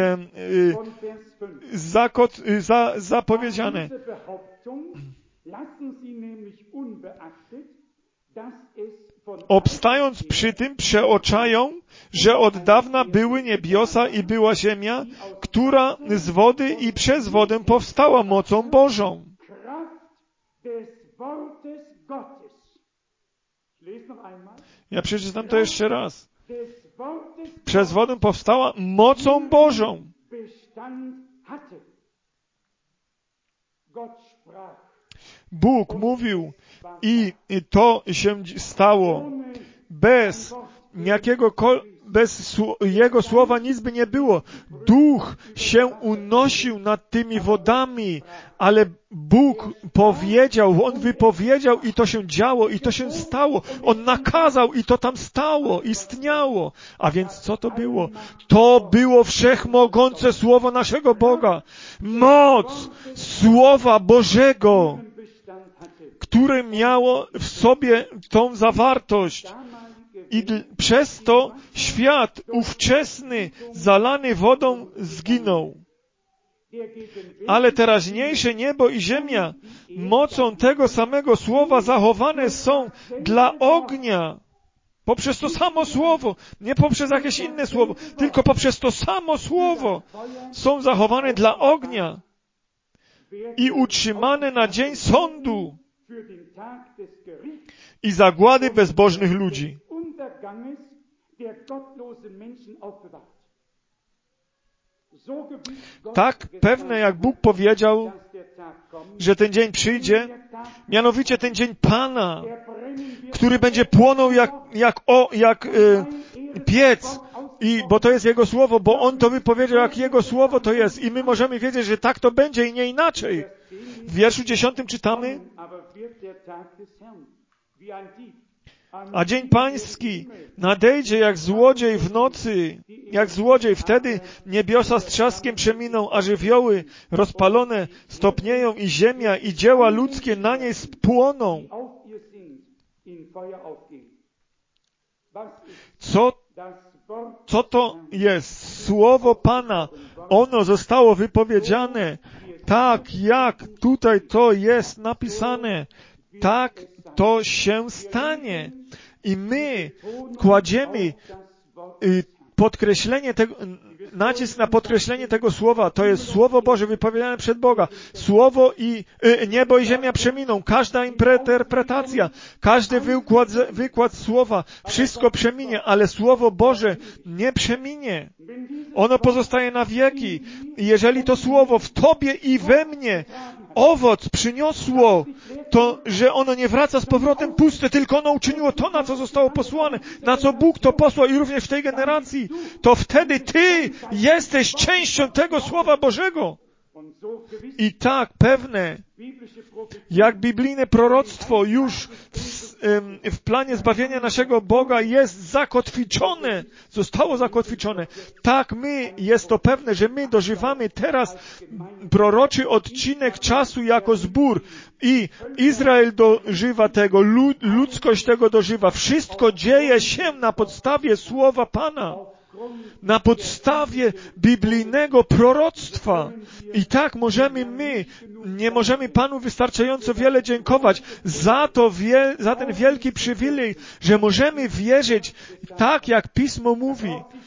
zapowiedziane. Obstając przy tym, przeoczają, że od dawna były niebiosa i była ziemia, która z wody i przez wodę powstała mocą Bożą. Ja przeczytam to jeszcze raz. Przez wodę powstała mocą Bożą. Bóg mówił i to się stało. Bez Jego słowa nic by nie było. Duch się unosił nad tymi wodami, ale Bóg powiedział, On wypowiedział i to się działo, i to się stało. On nakazał i to tam stało, istniało. A więc co to było? To było wszechmogące słowo naszego Boga. Moc Słowa Bożego, które miało w sobie tą zawartość. I przez to świat ówczesny, zalany wodą, zginął. Ale teraźniejsze niebo i ziemia mocą tego samego słowa zachowane są dla ognia. Poprzez to samo słowo, nie poprzez jakieś inne słowo, tylko poprzez to samo słowo są zachowane dla ognia i utrzymane na dzień sądu i zagłady bezbożnych ludzi. Tak pewne, jak Bóg powiedział, że ten dzień przyjdzie, mianowicie ten dzień Pana, który będzie płonął jak piec, bo to jest Jego słowo, bo On to wypowiedział, jak Jego słowo to jest i my możemy wiedzieć, że tak to będzie i nie inaczej. W wierszu 10 czytamy: a dzień pański nadejdzie jak złodziej w nocy, jak złodziej. Wtedy niebiosa z trzaskiem przeminą, a żywioły rozpalone stopnieją i ziemia i dzieła ludzkie na niej spłoną. Co to jest? Słowo Pana. Ono zostało wypowiedziane tak, jak tutaj to jest napisane. Tak to się stanie. I my kładziemy nacisk na podkreślenie tego słowa. To jest Słowo Boże wypowiedziane przed Boga. Słowo i niebo i ziemia przeminą. Każda interpretacja, każdy wykład słowa, wszystko przeminie, ale Słowo Boże nie przeminie. Ono pozostaje na wieki. I jeżeli to Słowo w Tobie i we mnie owoc przyniosło, to, że ono nie wraca z powrotem puste, tylko ono uczyniło to, na co zostało posłane, na co Bóg to posłał i również w tej generacji, to wtedy Ty jesteś częścią tego Słowa Bożego. I tak pewne, jak biblijne proroctwo już w planie zbawienia naszego Boga jest zakotwiczone, zostało zakotwiczone. Tak jest to pewne, że my dożywamy teraz proroczy odcinek czasu jako zbór i Izrael dożywa tego, ludzkość tego dożywa. Wszystko dzieje się na podstawie Słowa Pana. Na podstawie biblijnego proroctwa. I tak nie możemy Panu wystarczająco wiele dziękować za ten wielki przywilej, że możemy wierzyć tak, jak Pismo mówi.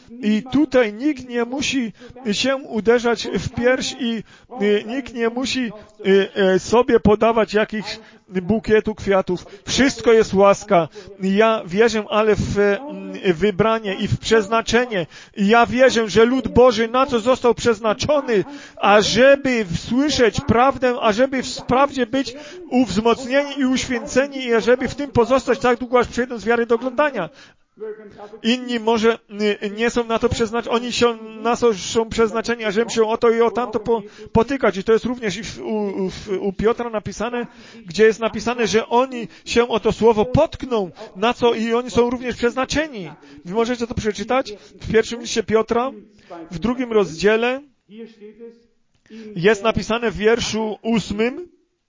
I tutaj nikt nie musi się uderzać w pierś i nikt nie musi sobie podawać jakichś bukietu kwiatów. Wszystko jest łaska. Ja wierzę, ale w wybranie i w przeznaczenie. Ja wierzę, że lud Boży na co został przeznaczony, ażeby słyszeć prawdę, ażeby w prawdzie być uwzmocnieni i uświęceni i ażeby w tym pozostać tak długo, aż przejdą z wiary do oglądania. Inni może nie są na to przeznaczeni, oni są przeznaczeni, ażeby się o to i o tamto potykać. I to jest również u Piotra napisane, gdzie jest napisane, że oni się o to słowo potkną, na co i oni są również przeznaczeni. Wy możecie to przeczytać w pierwszym liście Piotra, w 2 rozdziale, jest napisane w wierszu 8,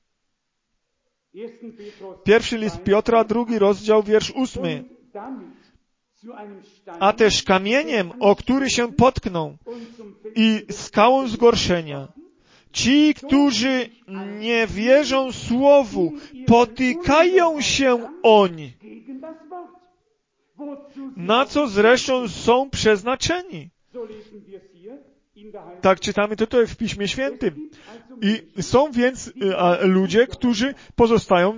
pierwszy list Piotra, 2 rozdział, wiersz 8. A też kamieniem, o który się potkną i skałą zgorszenia. Ci, którzy nie wierzą słowu, potykają się oni. Na co zresztą są przeznaczeni. Tak czytamy to tutaj w Piśmie Świętym. I są więc ludzie, którzy pozostają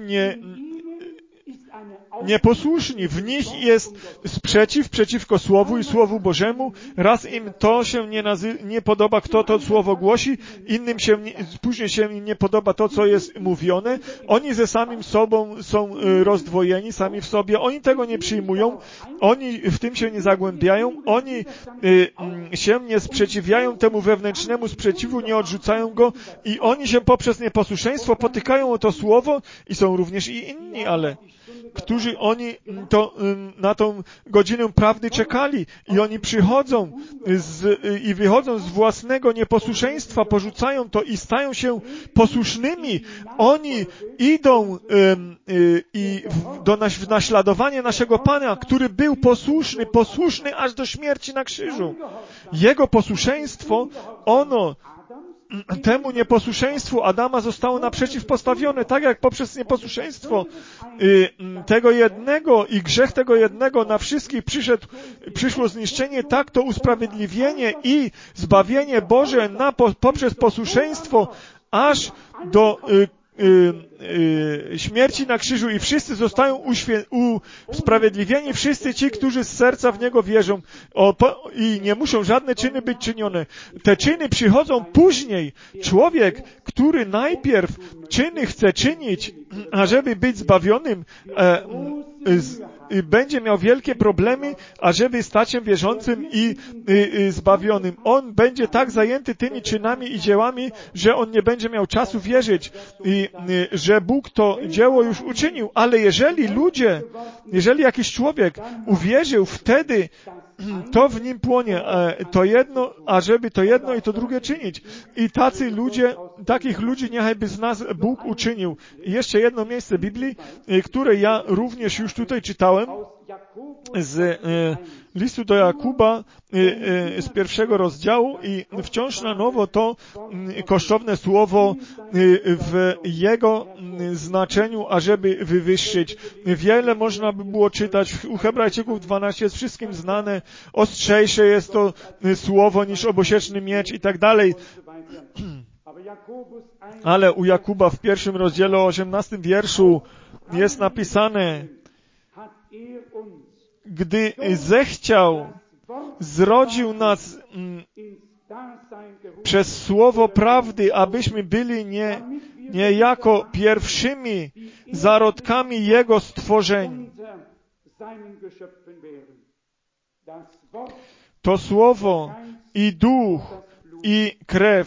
nieposłuszni. W nich jest sprzeciw przeciwko Słowu i Słowu Bożemu. Raz im to się nie podoba, kto to Słowo głosi, innym później się im nie podoba to, co jest mówione. Oni ze samym sobą są rozdwojeni, sami w sobie. Oni tego nie przyjmują. Oni w tym się nie zagłębiają. Oni się nie sprzeciwiają temu wewnętrznemu sprzeciwu, nie odrzucają go i oni się poprzez nieposłuszeństwo potykają o to Słowo i są również i inni, ale którzy oni na tą godzinę prawdy czekali i oni przychodzą i wychodzą z własnego nieposłuszeństwa, porzucają to i stają się posłusznymi. Oni idą w naśladowanie naszego Pana, który był posłuszny aż do śmierci na krzyżu. Jego posłuszeństwo, temu nieposłuszeństwu Adama zostało naprzeciw postawione, tak jak poprzez nieposłuszeństwo tego jednego i grzech tego jednego na wszystkich przyszło zniszczenie, tak to usprawiedliwienie i zbawienie Boże poprzez posłuszeństwo aż do śmierci na krzyżu i wszyscy zostają usprawiedliwieni, wszyscy ci, którzy z serca w Niego wierzą i nie muszą żadne czyny być czynione. Te czyny przychodzą później. Człowiek, który najpierw czyny chce czynić, ażeby być zbawionym, będzie miał wielkie problemy, ażeby stać się wierzącym i zbawionym. On będzie tak zajęty tymi czynami i dziełami, że on nie będzie miał czasu wierzyć i że Bóg to dzieło już uczynił. Ale jeżeli jakiś człowiek uwierzył, wtedy to w nim płonie, to jedno, ażeby to jedno i to drugie czynić. I takich ludzi niechajby z nas Bóg uczynił. I jeszcze jedno miejsce Biblii, które ja również już tutaj czytałem, z listu do Jakuba z 1 rozdziału i wciąż na nowo to kosztowne słowo w jego znaczeniu, ażeby wywyższyć. Wiele można by było czytać. U Hebrajczyków 12 jest wszystkim znane. Ostrzejsze jest to słowo niż obosieczny miecz i tak dalej. Ale u Jakuba w 1 rozdziale o 18 wierszu jest napisane: gdy zechciał, zrodził nas przez słowo prawdy, abyśmy byli niejako pierwszymi zarodkami Jego stworzeń. To słowo i duch i krew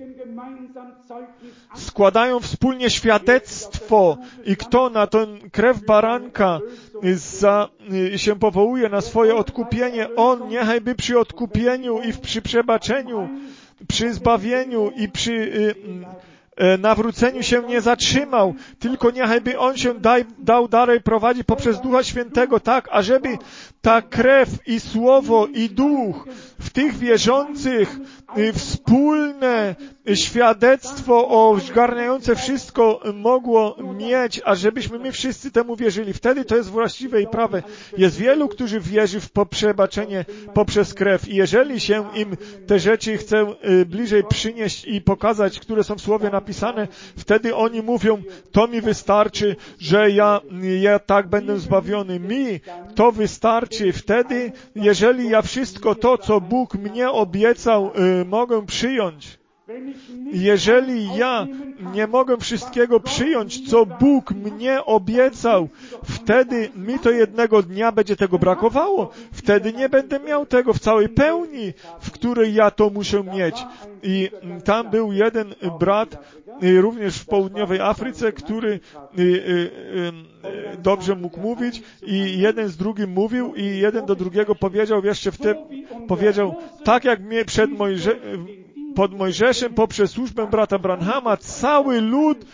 składają wspólnie świadectwo i kto na tę krew baranka się powołuje na swoje odkupienie, on niechajby przy odkupieniu i przy przebaczeniu, przy zbawieniu i przy nawróceniu się nie zatrzymał, tylko niechajby on się dał dalej prowadzić poprzez Ducha Świętego, tak, ażeby ta krew i słowo i duch w tych wierzących wspólne świadectwo ogarniające wszystko mogło mieć, a żebyśmy my wszyscy temu wierzyli. Wtedy to jest właściwe i prawe. Jest wielu, którzy wierzy w przebaczenie poprzez krew i jeżeli się im te rzeczy chce bliżej przynieść i pokazać, które są w Słowie napisane, wtedy oni mówią, to mi wystarczy, że ja tak będę zbawiony. Mi to wystarczy. Wtedy, jeżeli ja wszystko to, co Bóg mnie obiecał, mogę przyjąć. Jeżeli ja nie mogę wszystkiego przyjąć, co Bóg mnie obiecał, wtedy mi to jednego dnia będzie tego brakowało. Wtedy nie będę miał tego w całej pełni, w której ja to muszę mieć. I tam był jeden brat, również w południowej Afryce, który dobrze mógł mówić i jeden z drugim mówił i jeden do drugiego powiedział, powiedział, tak jak mnie pod Mojżeszem poprzez służbę brata Branhama cały lud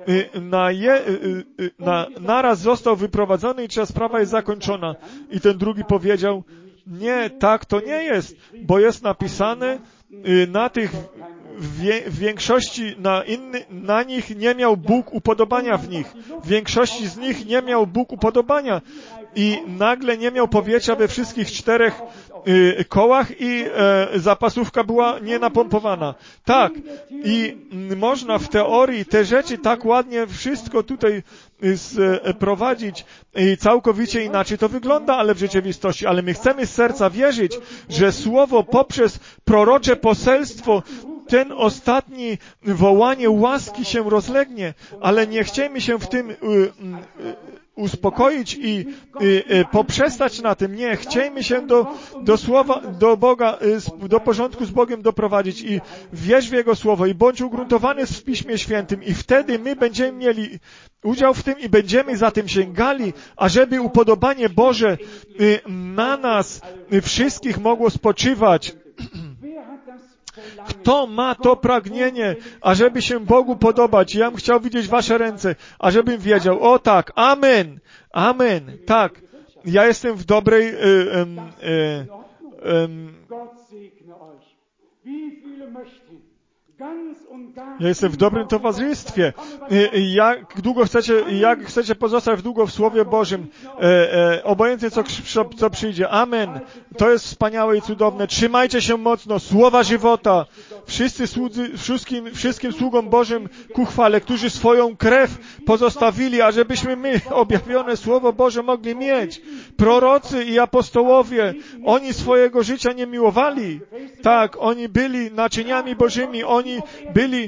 naraz został wyprowadzony i ta sprawa jest zakończona. I ten drugi powiedział, nie, tak to nie jest, bo jest napisane, na tych w większości na nich nie miał Bóg upodobania w nich. W większości z nich nie miał Bóg upodobania. I nagle nie miał powietrza we wszystkich 4 kołach i zapasówka była nienapompowana. Tak. I można w teorii te rzeczy tak ładnie wszystko tutaj prowadzić i całkowicie inaczej to wygląda, ale w rzeczywistości. Ale my chcemy z serca wierzyć, że Słowo poprzez prorocze poselstwo ten ostatni wołanie łaski się rozlegnie, ale nie chcemy się w tym uspokoić i poprzestać na tym. Nie, chciejmy się do Słowa, do Boga, do porządku z Bogiem doprowadzić i wierz w Jego Słowo i bądź ugruntowany w Piśmie Świętym i wtedy my będziemy mieli udział w tym i będziemy za tym sięgali, ażeby upodobanie Boże na nas wszystkich mogło spoczywać. Kto ma to pragnienie, ażeby się Bogu podobać? Ja bym chciał widzieć wasze ręce, ażebym wiedział, o tak, amen, amen, tak. Ja jestem w dobrej, ja jestem w dobrym towarzystwie. Jak chcecie pozostać długo w Słowie Bożym, obojętnie co przyjdzie. Amen. To jest wspaniałe i cudowne. Trzymajcie się mocno. Słowa żywota. Wszyscy słudzy, wszystkim sługom Bożym ku chwale, którzy swoją krew pozostawili, ażebyśmy my objawione Słowo Boże mogli mieć. Prorocy i apostołowie, oni swojego życia nie miłowali. Tak, oni byli naczyniami Bożymi, oni byli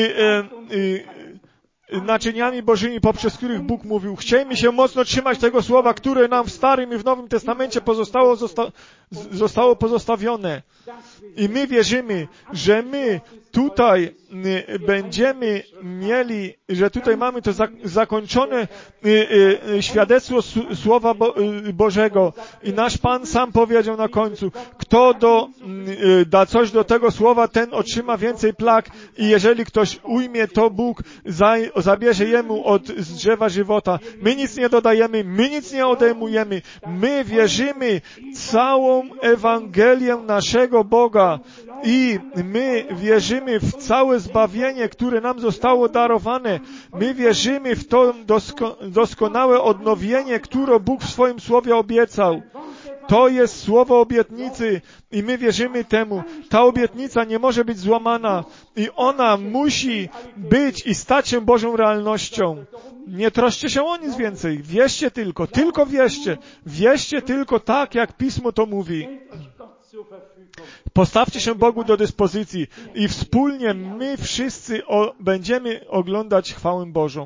naczyniami Bożymi, poprzez których Bóg mówił. Chciejmy się mocno trzymać tego słowa, które nam w Starym i w Nowym Testamencie zostało pozostawione. I my wierzymy, że my tutaj będziemy mieli, że tutaj mamy to zakończone świadectwo Słowa Bożego. I nasz Pan sam powiedział na końcu, kto da coś do tego Słowa, ten otrzyma więcej plag i jeżeli ktoś ujmie, to Bóg zabierze jemu od drzewa żywota. My nic nie dodajemy, my nic nie odejmujemy. My wierzymy całą Ewangelię naszego Boga i my wierzymy w całe zbawienie, które nam zostało darowane. My wierzymy w to doskonałe odnowienie, które Bóg w swoim Słowie obiecał. To jest słowo obietnicy i my wierzymy temu. Ta obietnica nie może być złamana i ona musi być i stać się Bożą realnością. Nie troszcie się o nic więcej. Wierzcie tylko wierzcie. Wierzcie tylko tak, jak Pismo to mówi. Postawcie się Bogu do dyspozycji i wspólnie my wszyscy będziemy oglądać chwałę Bożą.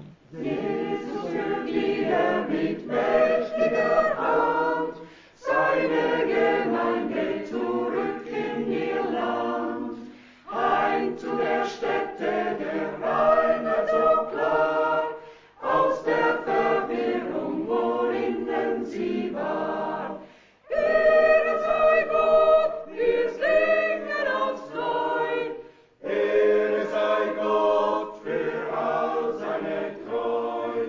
Seine Gemeinde zurück in ihr Land, heim zu der Stätte der Reinheit so klar, aus der Verwirrung, worinnen sie war. Ehre sei Gott, wir singen aufs Neu, Ehre sei Gott für all seine Treu.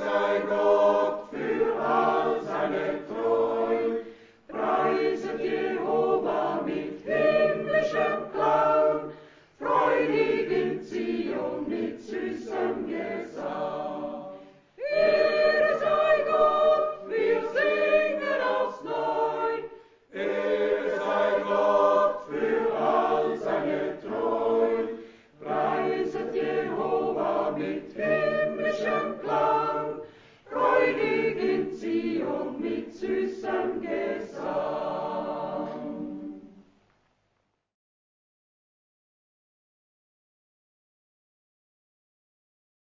sei Gott.